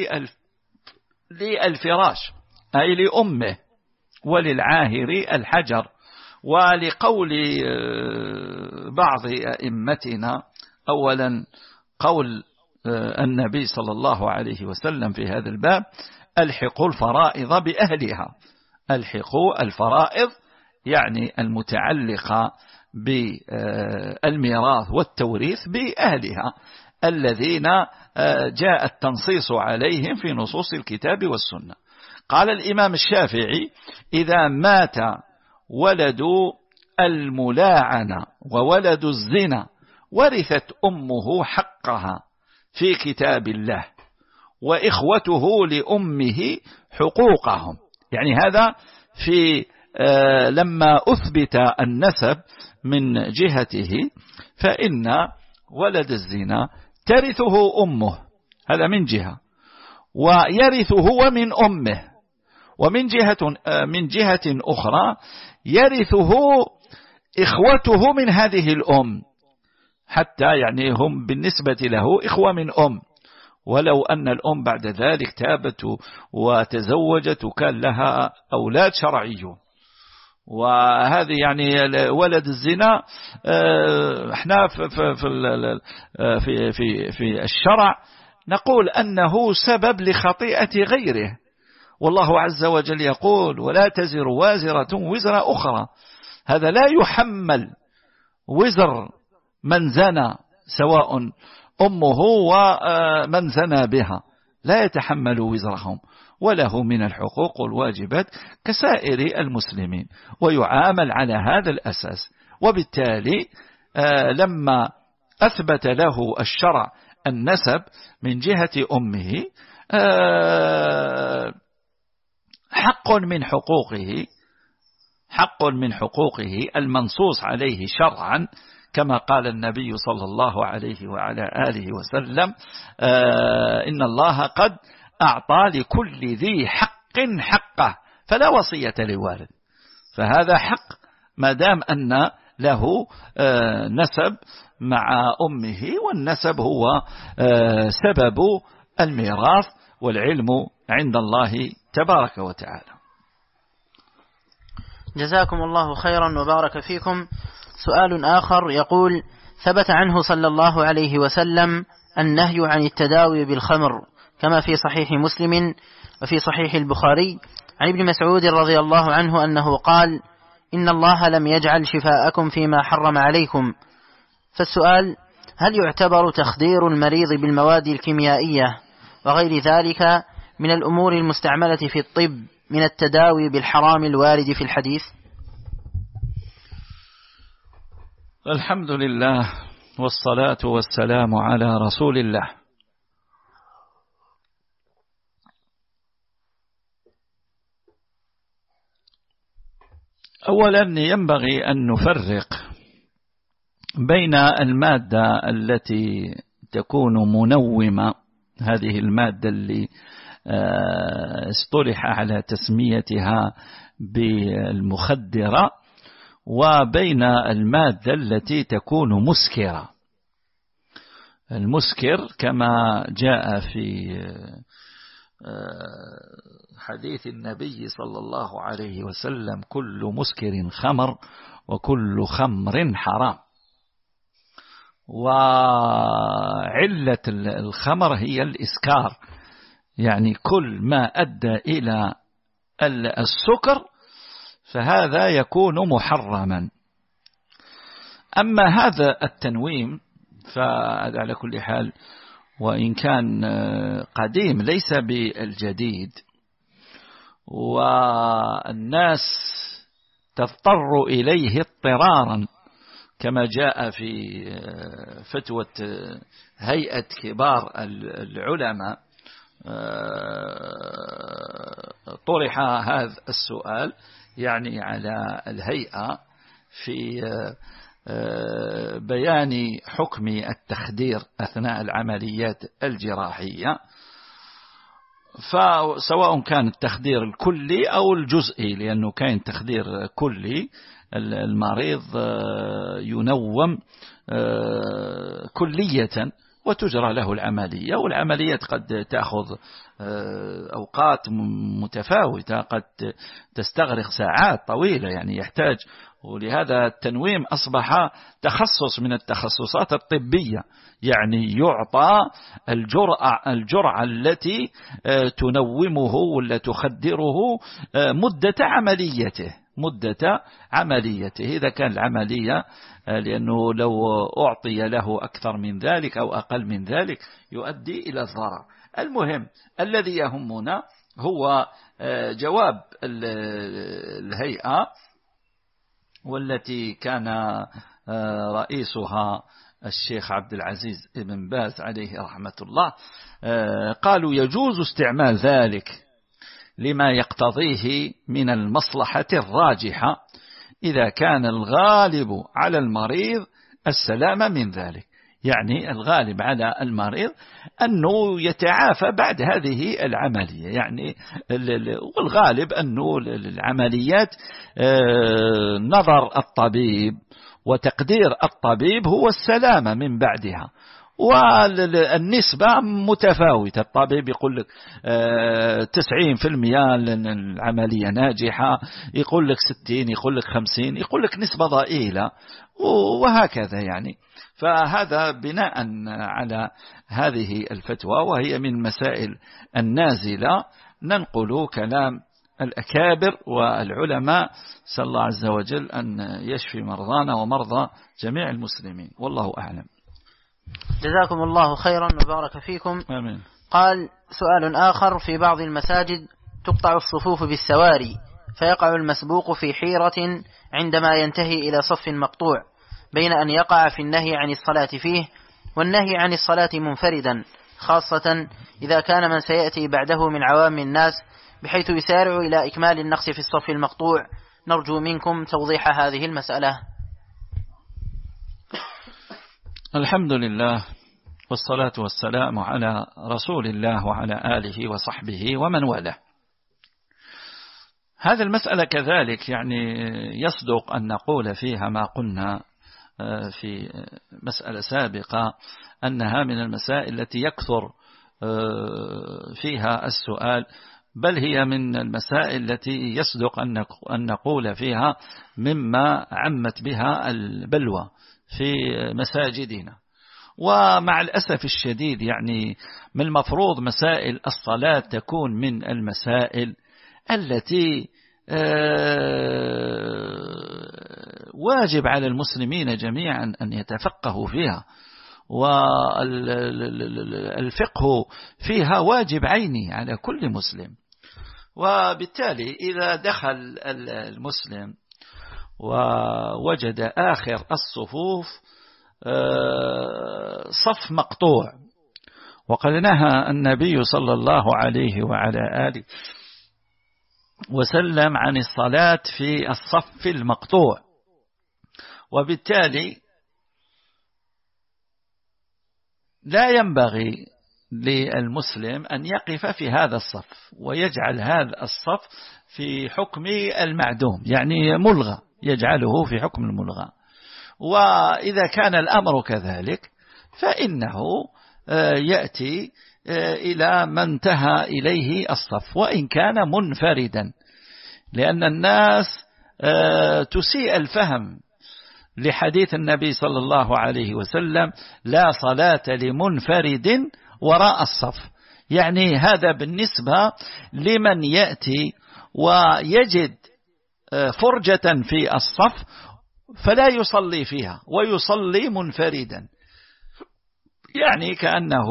للفراش أي لأمه، وللعاهر الحجر. ولقول بعض أئمتنا، أولا قول النبي صلى الله عليه وسلم في هذا الباب: ألحقوا الفرائض بأهلها. ألحقوا الفرائض يعني المتعلقة بالميراث والتوريث بأهلها الذين جاء التنصيص عليهم في نصوص الكتاب والسنة. قال الإمام الشافعي: إذا مات ولد الملاعنة وولد الزنا ورثت أمه حقها في كتاب الله وإخوته لأمه حقوقهم. يعني هذا في لما أثبت النسب من جهته، فإن ولد الزنا ترثه أمه، هذا من جهة، ويرث هو من أمه، ومن جهة أخرى يرثه إخوته من هذه الأم، حتى يعني هم بالنسبة له إخوة من أم، ولو أن الأم بعد ذلك تابت وتزوجت وكان لها أولاد شرعيون. وهذه يعني ولد الزنا احنا في الشرع نقول أنه سبب لخطيئة غيره، والله عز وجل يقول: ولا تزر وازرة وزر أخرى. هذا لا يحمل وزر من زنى، سواء أمه ومن زنى بها، لا يتحمل وزرهم، وله من الحقوق والواجبات كسائر المسلمين، ويعامل على هذا الأساس. وبالتالي لما أثبت له الشرع النسب من جهة أمه، حق من حقوقه المنصوص عليه شرعا، كما قال النبي صلى الله عليه وعلى آله وسلم: إن الله قد أعطى لكل ذي حق حقه فلا وصية لوارث. فهذا حق ما دام أن له نسب مع أمه، والنسب هو سبب الميراث، والعلم عند الله تبارك وتعالى. جزاكم الله خيرا وبارك فيكم. سؤال آخر يقول: ثبت عنه صلى الله عليه وسلم النهي عن التداوي بالخمر كما في صحيح مسلم وفي صحيح البخاري عن ابن مسعود رضي الله عنه أنه قال: إن الله لم يجعل شفاءكم فيما حرم عليكم. فالسؤال: هل يعتبر تخدير المريض بالمواد الكيميائية وغير ذلك من الأمور المستعملة في الطب من التداوي بالحرام الوارد في الحديث؟ الحمد لله والصلاة والسلام على رسول الله. أولا ينبغي أن نفرق بين المادة التي تكون منومة، هذه المادة اللي اصطلح على تسميتها بالمخدرة، وبين المادة التي تكون مسكرة. المسكر كما جاء في حديث النبي صلى الله عليه وسلم: كل مسكر خمر وكل خمر حرام. وعلة الخمر هي الإسكار، يعني كل ما أدى إلى السكر فهذا يكون محرما. أما هذا التنويم فعلى كل حال وإن كان قديم ليس بالجديد، والناس تضطر إليه اضطرارا، كما جاء في فتوى هيئة كبار العلماء. طرح هذا السؤال يعني على الهيئة في بيان حكم التخدير أثناء العمليات الجراحية، فسواء كان التخدير الكلي أو الجزئي، لأنه كان تخدير كلي المريض ينوم كلية وتجرى له العملية، والعملية قد تأخذ أوقات متفاوتة، قد تستغرق ساعات طويلة، يعني يحتاج. ولهذا التنويم أصبح تخصص من التخصصات الطبية، يعني يعطى الجرعة التي تنومه ولا تخدره مدة مدة عمليته. إذا كان العملية لأنه لو أعطي له أكثر من ذلك أو أقل من ذلك يؤدي إلى الضرر. المهم الذي يهمنا هو جواب الهيئة، والتي كان رئيسها الشيخ عبد العزيز بن باز عليه رحمة الله. قالوا يجوز استعمال ذلك لما يقتضيه من المصلحة الراجحة إذا كان الغالب على المريض السلامة من ذلك. يعني الغالب على المريض أنه يتعافى بعد هذه العملية، يعني والغالب أنه العمليات نظر الطبيب وتقدير الطبيب هو السلامة من بعدها، والنسبة متفاوتة. الطبيب يقول لك 90% العملية ناجحة، يقول لك 60، يقول لك 50، يقول لك نسبة ضئيلة، وهكذا يعني. فهذا بناء على هذه الفتوى، وهي من المسائل النازلة، ننقل كلام الأكابر والعلماء. سأل الله عز وجل أن يشفي مرضانا ومرضى جميع المسلمين، والله أعلم. جزاكم الله خيرا وبارك فيكم. آمين. قال سؤال آخر: في بعض المساجد تقطع الصفوف بالسواري، فيقع المسبوق في حيرة عندما ينتهي إلى صف مقطوع، بين أن يقع في النهي عن الصلاة فيه والنهي عن الصلاة منفردا، خاصة إذا كان من سيأتي بعده من عوام الناس، بحيث يسارع إلى إكمال النقص في الصف المقطوع. نرجو منكم توضيح هذه المسألة. الحمد لله والصلاة والسلام على رسول الله وعلى آله وصحبه ومن والاه. هذه المسألة كذلك يعني يصدق أن نقول فيها ما قلنا في مسألة سابقة، أنها من المسائل التي يكثر فيها السؤال، بل هي من المسائل التي يصدق أن نقول فيها مما عمت بها البلوى في مساجدنا. ومع الأسف الشديد يعني من المفروض مسائل الصلاة تكون من المسائل التي واجب على المسلمين جميعا أن يتفقهوا فيها، والفقه فيها واجب عيني على كل مسلم. وبالتالي إذا دخل المسلم ووجد آخر الصفوف صف مقطوع، وقد نهى النبي صلى الله عليه وعلى آله وسلم عن الصلاة في الصف المقطوع، وبالتالي لا ينبغي للمسلم أن يقف في هذا الصف ويجعل هذا الصف في حكم المعدوم، يعني ملغى، يجعله في حكم الملغى. وإذا كان الأمر كذلك فإنه يأتي إلى ما انتهى إليه الصف وإن كان منفردا، لأن الناس تسيء الفهم لحديث النبي صلى الله عليه وسلم: لا صلاة لمنفرد وراء الصف. يعني هذا بالنسبة لمن يأتي ويجد فرجة في الصف فلا يصلي فيها ويصلي منفردا، يعني كأنه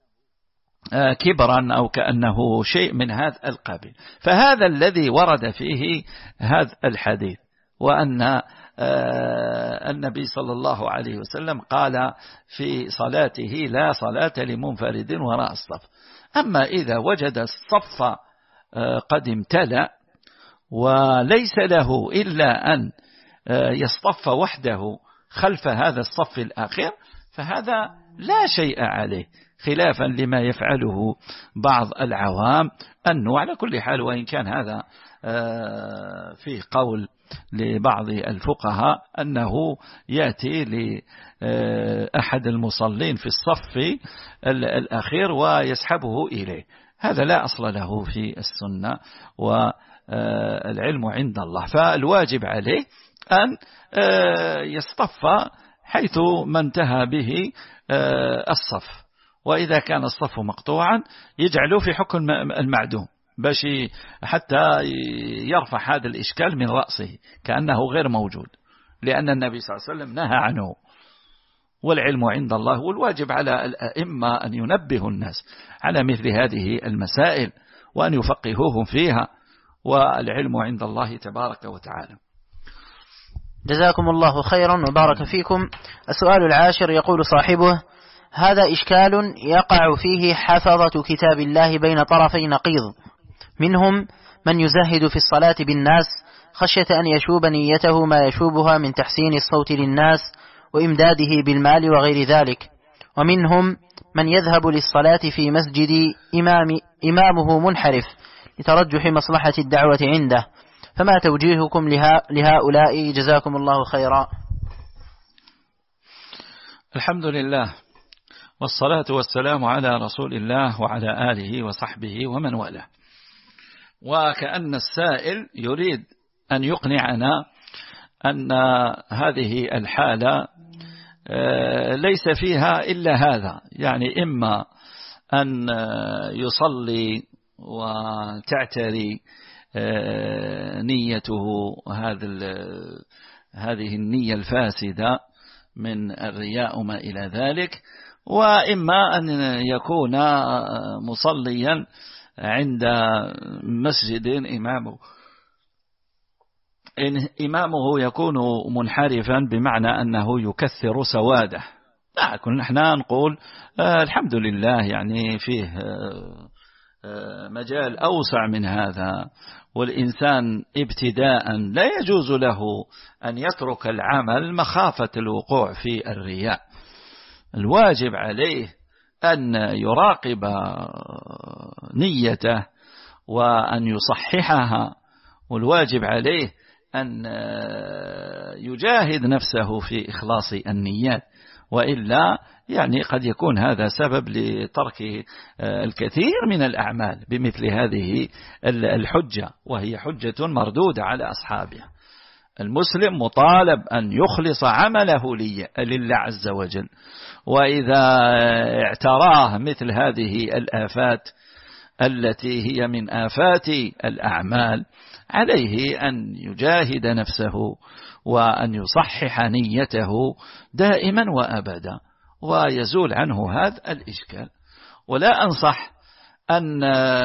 كبرا أو كأنه شيء من هذا القبيل. فهذا الذي ورد فيه هذا الحديث، وأن النبي صلى الله عليه وسلم قال في صلاته: لا صلاة لمنفرد وراء الصف. أما إذا وجد الصف قد امتلأ وليس له إلا أن يصطف وحده خلف هذا الصف الآخر، فهذا لا شيء عليه، خلافا لما يفعله بعض العوام. أنه على كل حال، وإن كان هذا فيه قول لبعض الفقهاء أنه يأتي لأحد المصلين في الصف الأخير ويسحبه إليه، هذا لا أصل له في السنة، والعلم عند الله. فالواجب عليه أن يصطف حيث ما انتهى به الصف، وإذا كان الصف مقطوعا يجعله في حكم المعدوم، باش حتى يرفع هذا الإشكال من رأسه كأنه غير موجود، لأن النبي صلى الله عليه وسلم نهى عنه. والعلم عند الله، والواجب على الأئمة أن ينبهوا الناس على مثل هذه المسائل وأن يفقهوهم فيها، والعلم عند الله تبارك وتعالى. جزاكم الله خيرا وبارك فيكم. السؤال العاشر يقول صاحبه: هذا إشكال يقع فيه حفظة كتاب الله بين طرفي نقيض، منهم من يزهد في الصلاة بالناس خشية أن يشوب نيته ما يشوبها من تحسين الصوت للناس وإمداده بالمال وغير ذلك، ومنهم من يذهب للصلاة في مسجد إمامه منحرف لترجح مصلحة الدعوة عنده، فما توجيهكم لهؤلاء؟ جزاكم الله خيرا. الحمد لله، والصلاة والسلام على رسول الله وعلى آله وصحبه ومن والاه. وكأن السائل يريد أن يقنعنا أن هذه الحالة ليس فيها إلا هذا، يعني إما أن يصلي وتعتري نيته هذه النية الفاسدة من الرياء وما إلى ذلك، وإما أن يكون مصليا عند مسجد إمامه يكون منحرفا، بمعنى أنه يكثر سواده. لكن نحن نقول الحمد لله، يعني فيه مجال أوسع من هذا، والإنسان ابتداء لا يجوز له أن يترك العمل مخافة الوقوع في الرياء. الواجب عليه أن يراقب نيته وأن يصححها، والواجب عليه أن يجاهد نفسه في إخلاص النيات، وإلا يعني قد يكون هذا سبب لترك الكثير من الأعمال بمثل هذه الحجة، وهي حجة مردودة على أصحابها. المسلم مطالب أن يخلص عمله لله عز وجل، وإذا اعتراه مثل هذه الآفات التي هي من آفات الأعمال، عليه أن يجاهد نفسه وأن يصحح نيته دائما وأبدا، ويزول عنه هذا الإشكال. ولا أنصح أن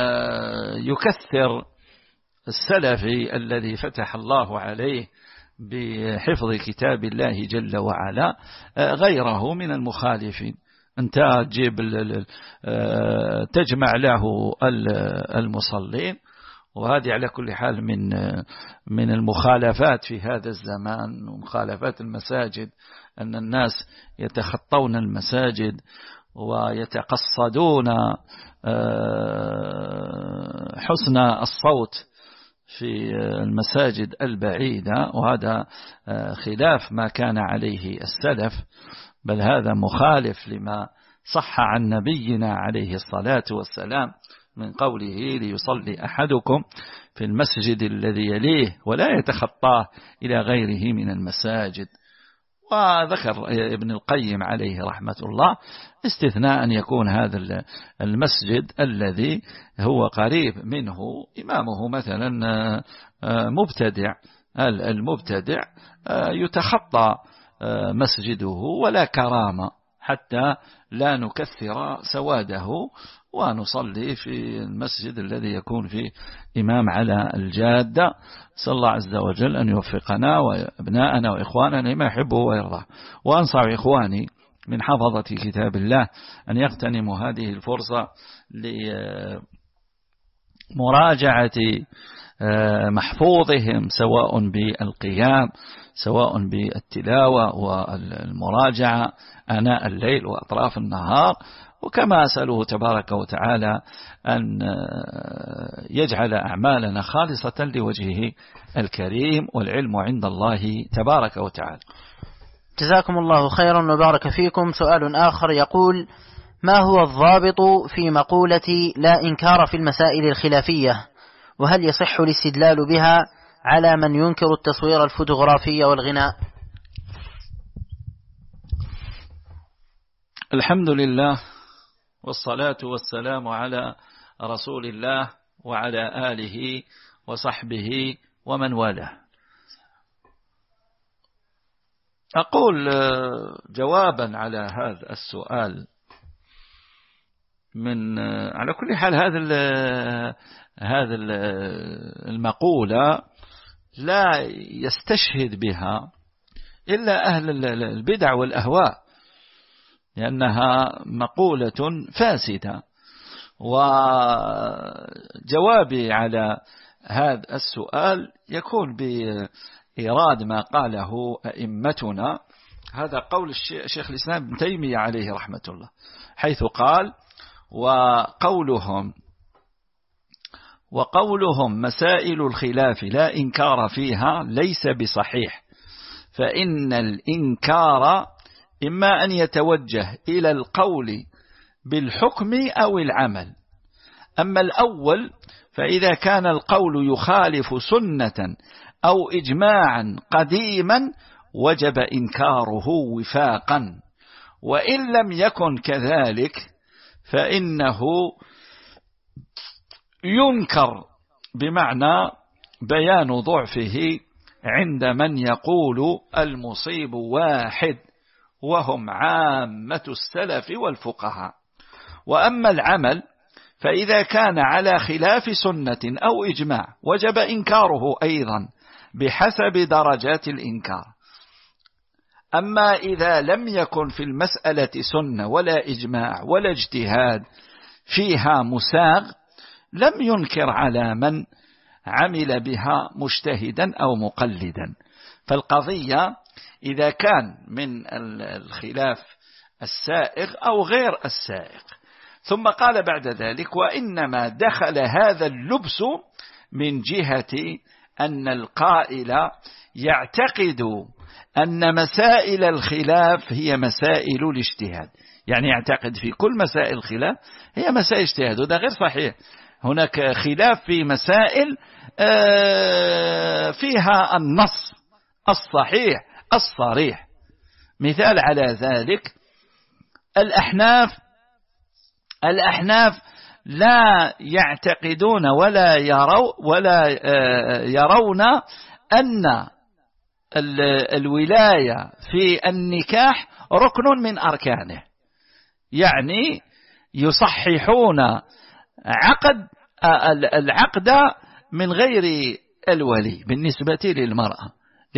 يكثر السلفي الذي فتح الله عليه بحفظ كتاب الله جل وعلا غيره من المخالفين. أنت تجيب تجمع له المصلين، وهذه على كل حال من المخالفات في هذا الزمان، ومخالفات المساجد، أن الناس يتخطون المساجد ويتقصدون حسن الصوت في المساجد البعيدة، وهذا خلاف ما كان عليه السلف، بل هذا مخالف لما صح عن نبينا عليه الصلاة والسلام من قوله: ليصلي أحدكم في المسجد الذي يليه ولا يتخطاه إلى غيره من المساجد. وذكر ابن القيم عليه رحمة الله استثناء أن يكون هذا المسجد الذي هو قريب منه إمامه مثلا مبتدع، المبتدع يتخطى مسجده ولا كرامة، حتى لا نكثر سواده، ونصلي في المسجد الذي يكون فيه إمام على الجادة. صلى الله عز وجل أن يوفقنا وأبناءنا وإخواننا لما يحبه ويرضاه. وأنصح إخواني من حفظة كتاب الله أن يغتنموا هذه الفرصة لمراجعة محفوظهم، سواء بالقيام سواء بالتلاوة والمراجعة آناء الليل وأطراف النهار. وكما أسأله تبارك وتعالى أن يجعل أعمالنا خالصة لوجهه الكريم، والعلم عند الله تبارك وتعالى. جزاكم الله خيرا وبارك فيكم. سؤال آخر يقول: ما هو الضابط في مقولة لا إنكار في المسائل الخلافية؟ وهل يصح الاستدلال بها على من ينكر التصوير الفوتوغرافي والغناء؟ الحمد لله، والصلاة والسلام على رسول الله وعلى آله وصحبه ومن والاه. أقول جوابا على هذا السؤال على كل حال هذا المقولة لا يستشهد بها إلا أهل البدع والأهواء، لأنها مقولة فاسدة. وجوابي على هذا السؤال يكون بإيراد ما قاله أئمتنا. هذا قول الشيخ الإسلام ابن تيمية عليه رحمة الله، حيث قال: وقولهم مسائل الخلاف لا إنكار فيها ليس بصحيح، فإن الإنكار إما أن يتوجه إلى القول بالحكم أو العمل. أما الأول فإذا كان القول يخالف سنة أو إجماعا قديما وجب إنكاره وفاقا، وإن لم يكن كذلك فإنه ينكر، بمعنى بيان ضعفه عند من يقول المصيب واحد، وهم عامة السلف والفقهاء. وأما العمل فإذا كان على خلاف سنة أو إجماع وجب إنكاره أيضا بحسب درجات الإنكار. أما إذا لم يكن في المسألة سنة ولا إجماع ولا اجتهاد فيها مساغ لم ينكر على من عمل بها مجتهدا أو مقلدا. فالقضية إذا كان من الخلاف السائغ أو غير السائغ. ثم قال بعد ذلك: وإنما دخل هذا اللبس من جهة أن القائل يعتقد أن مسائل الخلاف هي مسائل الاجتهاد، يعني يعتقد في كل مسائل الخلاف هي مسائل اجتهاد، وده غير صحيح. هناك خلاف في مسائل فيها النص الصحيح الصريح. مثال على ذلك الأحناف لا يعتقدون ولا يرون أن الولاية في النكاح ركن من أركانه، يعني يصححون العقد من غير الولي بالنسبة للمرأة،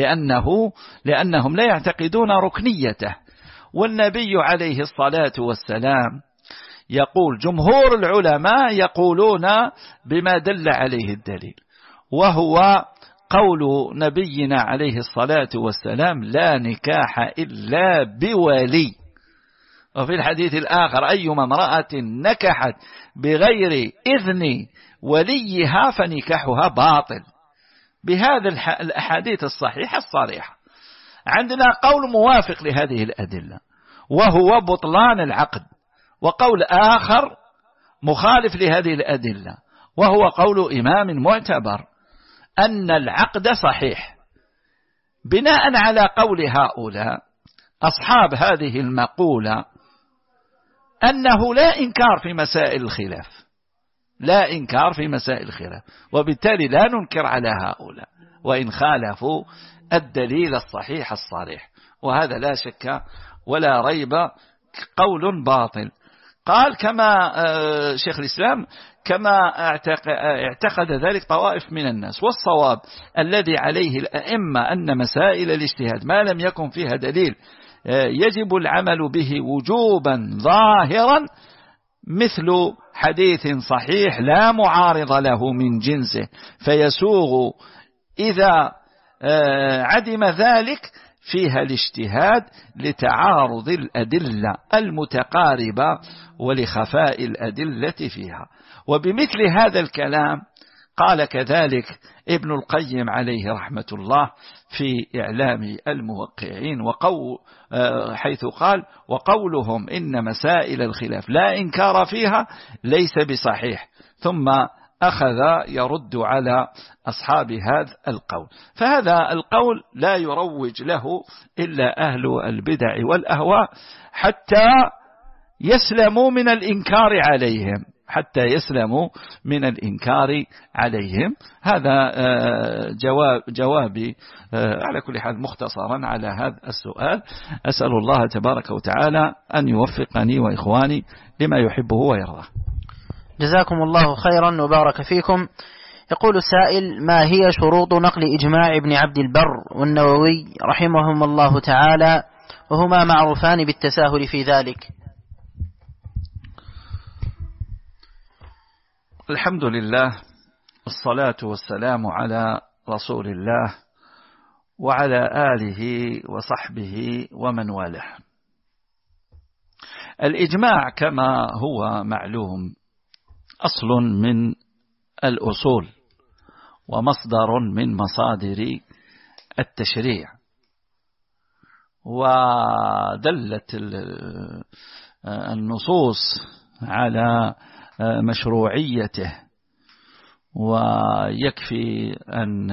لأنهم لا يعتقدون ركنيته. والنبي عليه الصلاة والسلام يقول: جمهور العلماء يقولون بما دل عليه الدليل، وهو قول نبينا عليه الصلاة والسلام: لا نكاح إلا بولي. وفي الحديث الآخر: أيما امرأة نكحت بغير إذن وليها فنكاحها باطل. بهذا الأحاديث الصحيحة الصريحة عندنا قول موافق لهذه الأدلة وهو بطلان العقد، وقول آخر مخالف لهذه الأدلة وهو قول إمام معتبر أن العقد صحيح. بناء على قول هؤلاء أصحاب هذه المقولة أنه لا إنكار في مسائل الخلاف، لا إنكار في مسائل الخلاف، وبالتالي لا ننكر على هؤلاء وإن خالفوا الدليل الصحيح الصريح، وهذا لا شك ولا ريب قول باطل. قال كما شيخ الإسلام كما اعتقد ذلك طوائف من الناس، والصواب الذي عليه الأئمة أن مسائل الاجتهاد ما لم يكن فيها دليل يجب العمل به وجوبا ظاهرا، مثل حديث صحيح لا معارض له من جنسه فيسوغ إذا عدم ذلك فيها الاجتهاد لتعارض الأدلة المتقاربة ولخفاء الأدلة فيها. وبمثل هذا الكلام قال كذلك ابن القيم عليه رحمة الله في إعلام الموقعين، حيث قال: وقولهم إن مسائل الخلاف لا إنكار فيها ليس بصحيح، ثم أخذ يرد على أصحاب هذا القول. فهذا القول لا يروج له إلا أهل البدع والأهواء حتى يسلموا من الإنكار عليهم، حتى يسلموا من الإنكار عليهم. هذا جوابي على كل حال مختصرا على هذا السؤال. أسأل الله تبارك وتعالى أن يوفقني وإخواني لما يحبه ويرضاه. جزاكم الله خيرا وبارك فيكم. يقول السائل: ما هي شروط نقل إجماع ابن عبد البر والنووي رحمهم الله تعالى، وهما معروفان بالتساهل في ذلك؟ الحمد لله والصلاة والسلام على رسول الله وعلى آله وصحبه ومن والاه. الإجماع كما هو معلوم أصل من الأصول ومصدر من مصادر التشريع، ودلت النصوص على مشروعيته، ويكفي أن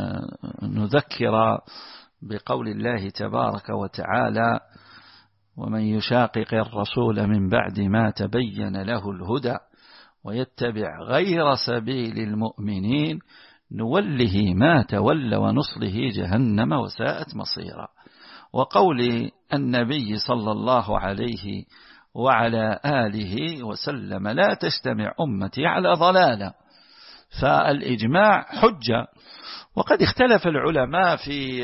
نذكر بقول الله تبارك وتعالى: ومن يشاقق الرسول من بعد ما تبين له الهدى ويتبع غير سبيل المؤمنين نوله ما تولى ونصله جهنم وساءت مصيرا. وقول النبي صلى الله عليه وعلى آله وسلم: لا تجتمع أمتي على ضلالة. فالإجماع حجة. وقد اختلف العلماء في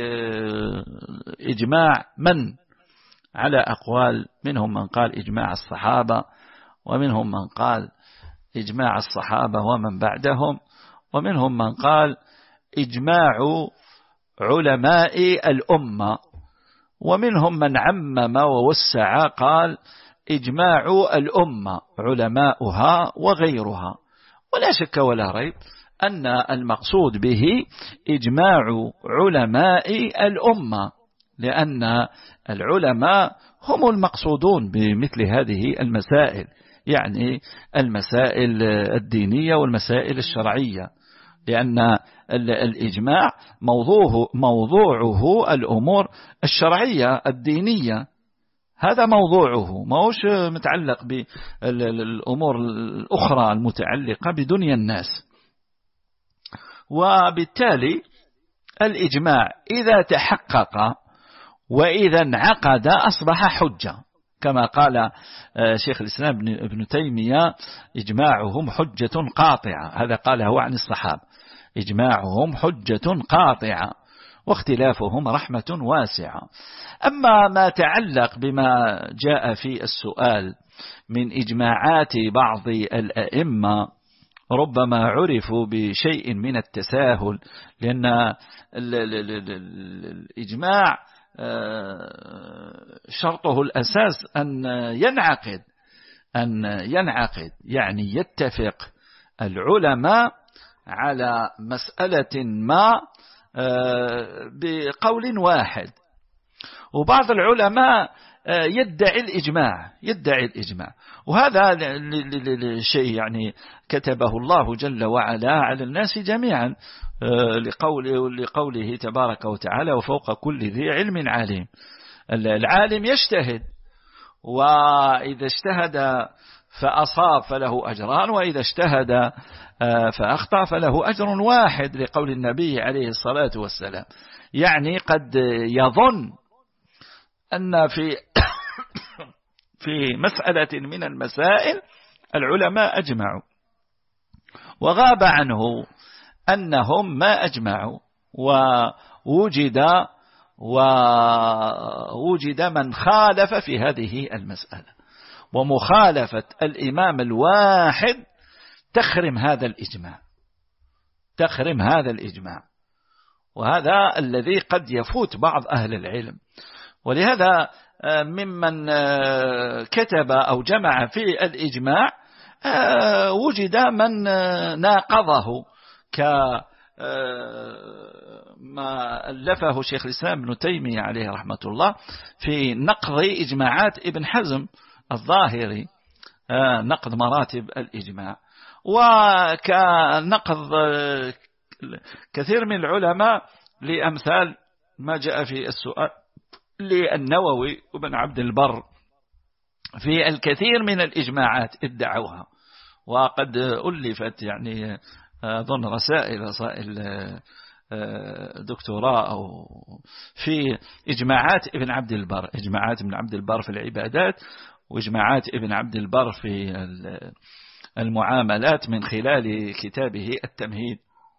إجماع من على أقوال، منهم من قال إجماع الصحابة، ومنهم من قال إجماع الصحابة ومن بعدهم، ومنهم من قال إجماع علماء الأمة، ومنهم من عمم ووسع قال إجماع الأمة علماؤها وغيرها. ولا شك ولا ريب أن المقصود به إجماع علماء الأمة، لأن العلماء هم المقصودون بمثل هذه المسائل، يعني المسائل الدينية والمسائل الشرعية، لأن الإجماع موضوعه الأمور الشرعية الدينية، هذا موضوعه، ما هوش متعلق بالأمور الأخرى المتعلقة بدنيا الناس. وبالتالي الإجماع إذا تحقق وإذا انعقد أصبح حجة، كما قال شيخ الإسلام ابن تيمية: إجماعهم حجة قاطعة. هذا قاله عن الصحابة: إجماعهم حجة قاطعة واختلافهم رحمة واسعة. أما ما تعلق بما جاء في السؤال من إجماعات بعض الأئمة، ربما عرفوا بشيء من التساهل، لأن الإجماع شرطه الأساس أن ينعقد، يعني يتفق العلماء على مسألة ما بقول واحد. وبعض العلماء يدعي الإجماع، وهذا شيء يعني كتبه الله جل وعلا على الناس جميعا، لقوله تبارك وتعالى: وفوق كل ذي علم عليم. العالم يجتهد، وإذا اجتهد فأصاب فله أجران، وإذا اجتهد فأخطأ فله أجر واحد، لقول النبي عليه الصلاة والسلام. يعني قد يظن أن في مسألة من المسائل العلماء أجمعوا، وغاب عنه أنهم ما أجمعوا، ووجد من خالف في هذه المسألة. ومخالفة الإمام الواحد تخرم هذا الإجماع، وهذا الذي قد يفوت بعض أهل العلم. ولهذا ممن كتب أو جمع في الإجماع وجد من ناقضه، كما ألفه شيخ الإسلام ابن تيمية عليه رحمة الله في نقض إجماعات ابن حزم الظاهري، نقض مراتب الإجماع، وكنقض كثير من العلماء لأمثال ما جاء في السؤال للنووي وابن عبد البر في الكثير من الإجماعات ادعوها، وقد ألفت يعني أظن رسائل دكتوراه أو في إجماعات ابن عبد البر، إجماعات ابن عبد البر في العبادات، وإجماعات ابن عبد البر في المعاملات من خلال كتابه التمهيد.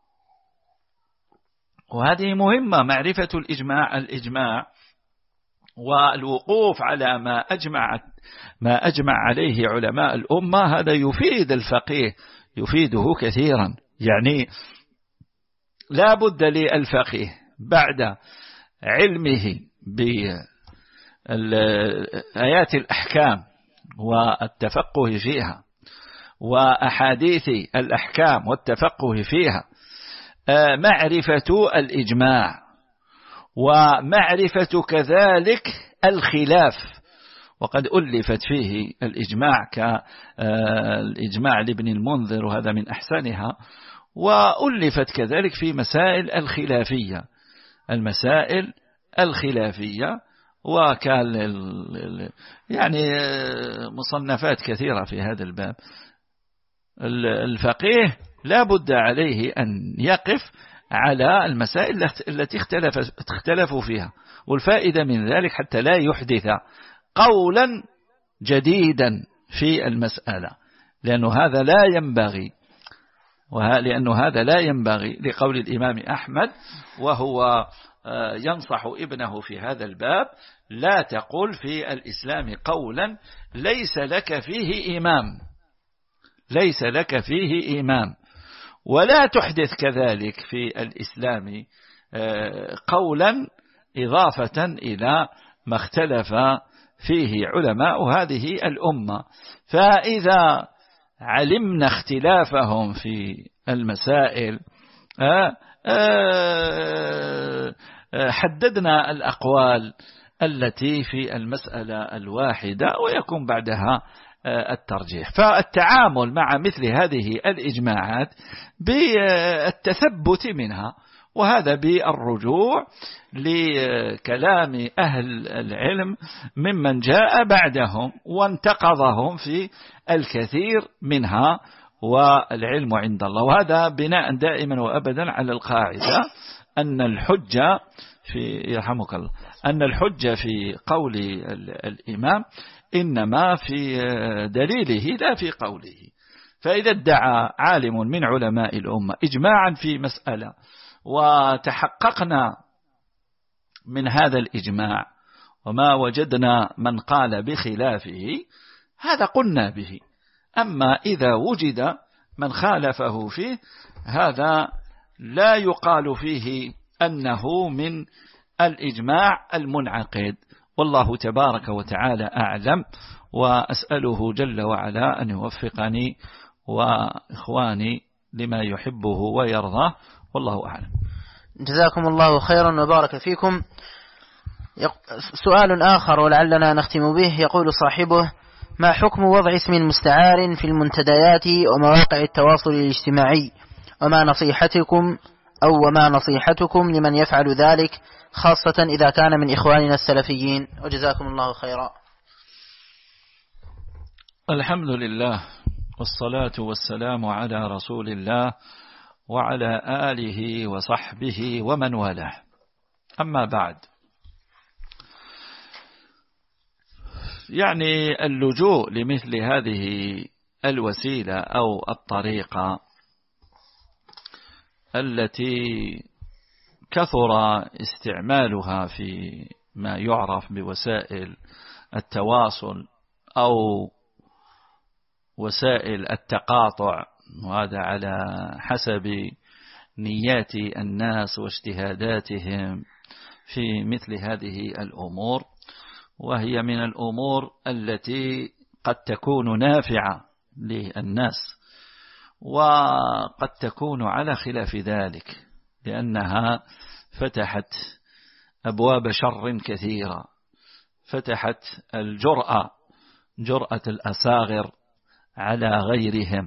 وهذه مهمة، معرفة الإجماع والوقوف على ما أجمع عليه علماء الأمة. هذا يفيد الفقيه، يفيده كثيرا. يعني لا بد للفقيه بعد علمه بآيات الأحكام والتفقه فيها وأحاديث الأحكام والتفقه فيها معرفة الإجماع، ومعرفة كذلك الخلاف. وقد ألفت فيه الإجماع كالإجماع لابن المنذر، وهذا من أحسنها. وألفت كذلك في مسائل الخلافية، المسائل الخلافية، وكان يعني مصنفات كثيرة في هذا الباب. الفقيه لا بد عليه أن يقف على المسائل التي اختلفوا فيها، والفائدة من ذلك حتى لا يحدث قولا جديدا في المسألة، لأنه هذا لا ينبغي لقول الإمام أحمد، وهو ينصح ابنه في هذا الباب: لا تقل في الإسلام قولا ليس لك فيه إمام، ولا تحدث كذلك في الإسلام قولا إضافة إلى ما اختلف فيه علماء هذه الأمة. فإذا علمنا اختلافهم في المسائل حددنا الأقوال التي في المسألة الواحدة، ويكون بعدها الترجيح. فالتعامل مع مثل هذه الإجماعات بالتثبت منها، وهذا بالرجوع لكلام أهل العلم ممن جاء بعدهم وانتقضهم في الكثير منها، والعلم عند الله. وهذا بناء دائما وأبدا على القاعدة أن الحجة يرحمك الله، أن الحجة في قول الإمام إنما في دليله لا في قوله. فإذا ادعى عالم من علماء الأمة إجماعا في مسألة وتحققنا من هذا الإجماع وما وجدنا من قال بخلافه، هذا قلنا به. أما إذا وجد من خالفه فيه، هذا لا يقال فيه أنه من الإجماع المنعقد. والله تبارك وتعالى أعلم، وأسأله جل وعلا أن يوفقني وإخواني لما يحبه ويرضاه، والله أعلم. جزاكم الله خيرا وبارك فيكم. سؤال آخر ولعلنا نختم به، يقول صاحبه: ما حكم وضع اسم مستعار في المنتديات ومواقع التواصل الاجتماعي، وما نصيحتكم لمن يفعل ذلك، خاصة إذا كان من إخواننا السلفيين، وجزاكم الله خيرا. الحمد لله، والصلاة والسلام على رسول الله وعلى آله وصحبه ومن والاه. أما بعد، يعني اللجوء لمثل هذه الوسيلة أو الطريقة التي كثر استعمالها في ما يعرف بوسائل التواصل أو وسائل التقاطع، وهذا على حسب نيات الناس واجتهاداتهم في مثل هذه الأمور، وهي من الأمور التي قد تكون نافعة للناس وقد تكون على خلاف ذلك، لأنها فتحت أبواب شر كثيرة، فتحت جرأة الأساغر على غيرهم،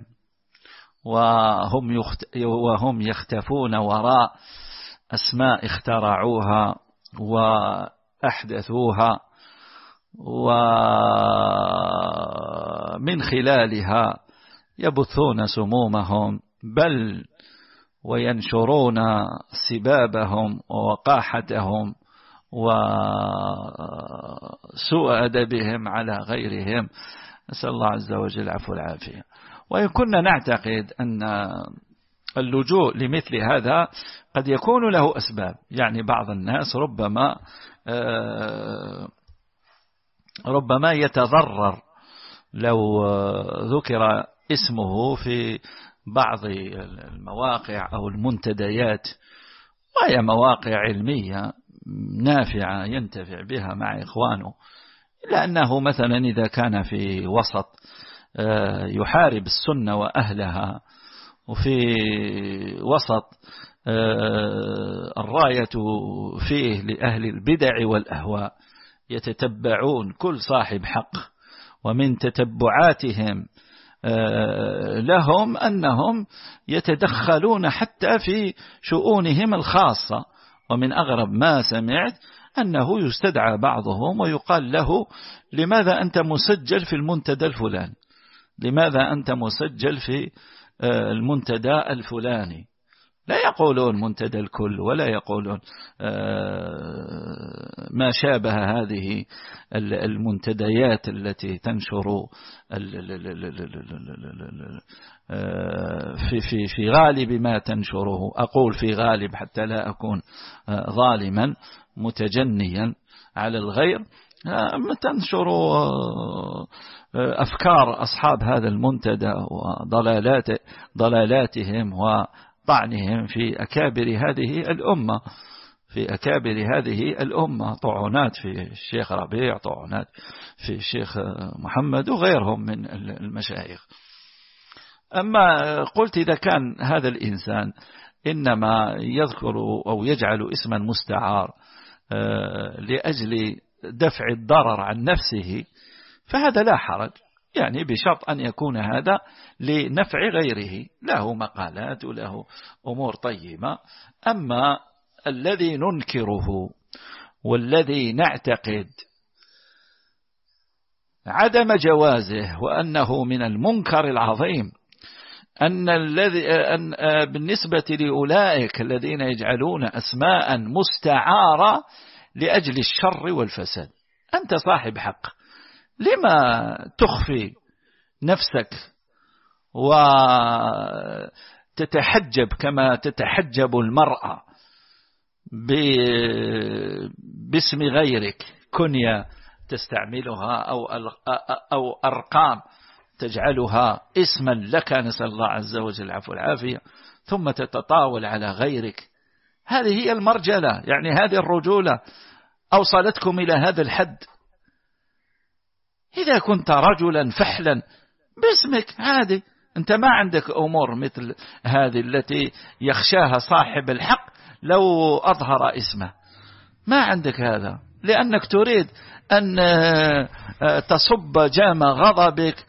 وهم يختفون وراء أسماء اخترعوها وأحدثوها، ومن خلالها يبثون سمومهم بل وينشرون سبابهم ووقاحتهم وسوء أدبهم على غيرهم. نسأل الله عز وجل العفو والعافية. وإن كنا نعتقد أن اللجوء لمثل هذا قد يكون له أسباب، يعني بعض الناس ربما يتضرر لو ذكر اسمه في بعض المواقع أو المنتديات، وهي مواقع علمية نافعة ينتفع بها مع إخوانه، إلا أنه مثلا إذا كان في وسط يحارب السنة وأهلها، وفي وسط الراية فيه لأهل البدع والأهواء يتتبعون كل صاحب حق، ومن تتبعاتهم لهم أنهم يتدخلون حتى في شؤونهم الخاصة. ومن أغرب ما سمعت أنه يستدعى بعضهم ويقال له: لماذا أنت مسجل في المنتدى الفلاني؟ لماذا أنت مسجل في المنتدى الفلاني؟ لا يقولون منتدى الكل، ولا يقولون ما شابه هذه المنتديات التي تنشر في غالب ما تنشره. أقول في غالب حتى لا أكون ظالما متجنيا على الغير، تنشر أفكار أصحاب هذا المنتدى وضلالاتهم وطعنهم في أكابر هذه الأمة، في أكابر هذه الأمة، طعنات في الشيخ ربيع، طعنات في الشيخ محمد وغيرهم من المشايخ. أما قلت إذا كان هذا الإنسان إنما يذكر أو يجعل اسما مستعار لأجل دفع الضرر عن نفسه، فهذا لا حرج، يعني بشرط أن يكون هذا لنفع غيره، له مقالات وله أمور طيبة. أما الذي ننكره والذي نعتقد عدم جوازه وأنه من المنكر العظيم، أن بالنسبة لأولئك الذين يجعلون أسماء مستعارة لأجل الشر والفساد، أنت صاحب حق، لما تخفي نفسك وتتحجب كما تتحجب المرأة باسم غيرك، كنية تستعملها أو أرقام تجعلها اسما لك، نسأل الله عز وجل العفو والعافية، ثم تتطاول على غيرك؟ هذه هي المرجلة، يعني هذه الرجولة أوصلتكم إلى هذا الحد. إذا كنت رجلا فحلا باسمك عادي، أنت ما عندك أمور مثل هذه التي يخشاها صاحب الحق لو أظهر اسمه، ما عندك هذا، لأنك تريد أن تصب جام غضبك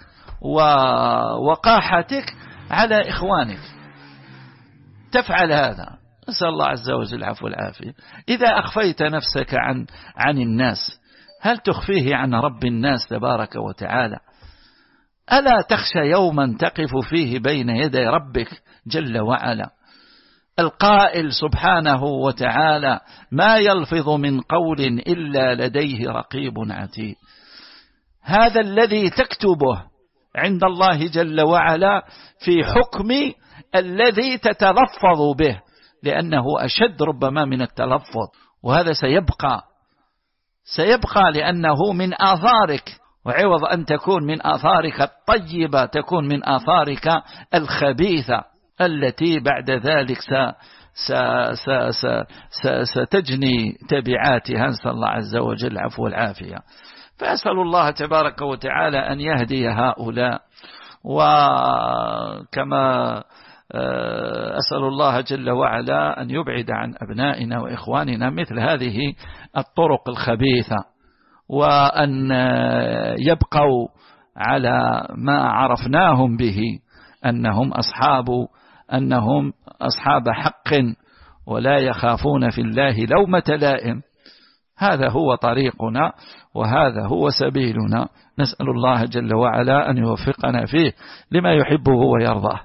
ووقاحتك على إخوانك، تفعل هذا. نسأل الله عز وجل العفو والعافية. إذا أخفيت نفسك عن الناس، هل تخفيه عن رب الناس تبارك وتعالى؟ ألا تخشى يوما تقف فيه بين يدي ربك جل وعلا، القائل سبحانه وتعالى: ما يلفظ من قول إلا لديه رقيب عتيد. هذا الذي تكتبه عند الله جل وعلا في حكم الذي تتلفظ به، لأنه أشد ربما من التلفظ، وهذا سيبقى لأنه من آثارك، وعوض أن تكون من آثارك الطيبة تكون من آثارك الخبيثة التي بعد ذلك ستجني تبعاتها. نسأل الله عز وجل العفو والعافية. فأسأل الله تبارك وتعالى أن يهدي هؤلاء، وكما أسأل الله جل وعلا أن يبعد عن أبنائنا وإخواننا مثل هذه الطرق الخبيثة، وأن يبقوا على ما عرفناهم به، أنهم أصحاب حق ولا يخافون في الله لومة لائم. هذا هو طريقنا وهذا هو سبيلنا، نسأل الله جل وعلا أن يوفقنا فيه لما يحبه ويرضاه،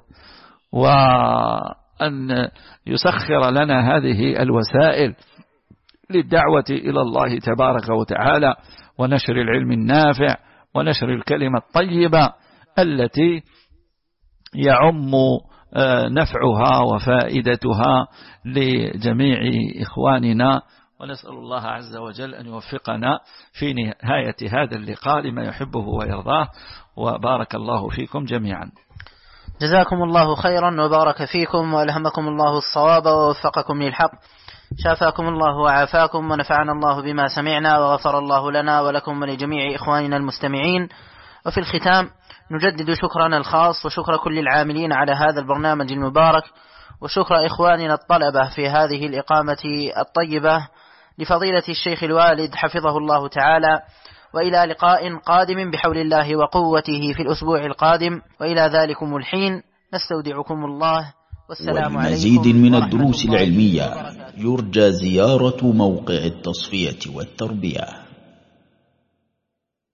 وأن يسخر لنا هذه الوسائل للدعوة إلى الله تبارك وتعالى ونشر العلم النافع ونشر الكلمة الطيبة التي يعم نفعها وفائدتها لجميع إخواننا. ونسأل الله عز وجل أن يوفقنا في نهاية هذا اللقاء لما يحبه ويرضاه، وبارك الله فيكم جميعا. جزاكم الله خيرا وبارك فيكم وألهمكم الله الصواب ووفقكم للحق، شافاكم الله وعافاكم ونفعنا الله بما سمعنا وغفر الله لنا ولكم ولجميع إخواننا المستمعين. وفي الختام نجدد شكرنا الخاص وشكر كل العاملين على هذا البرنامج المبارك، وشكر إخواننا الطلبة في هذه الإقامة الطيبة لفضيلة الشيخ الوالد حفظه الله تعالى، وإلى لقاء قادم بحول الله وقوته في الأسبوع القادم، وإلى ذلكم الحين نستودعكم الله، والسلام عليكم. ولمزيد من الدروس العلمية يرجى زيارة موقع التصفية والتربية.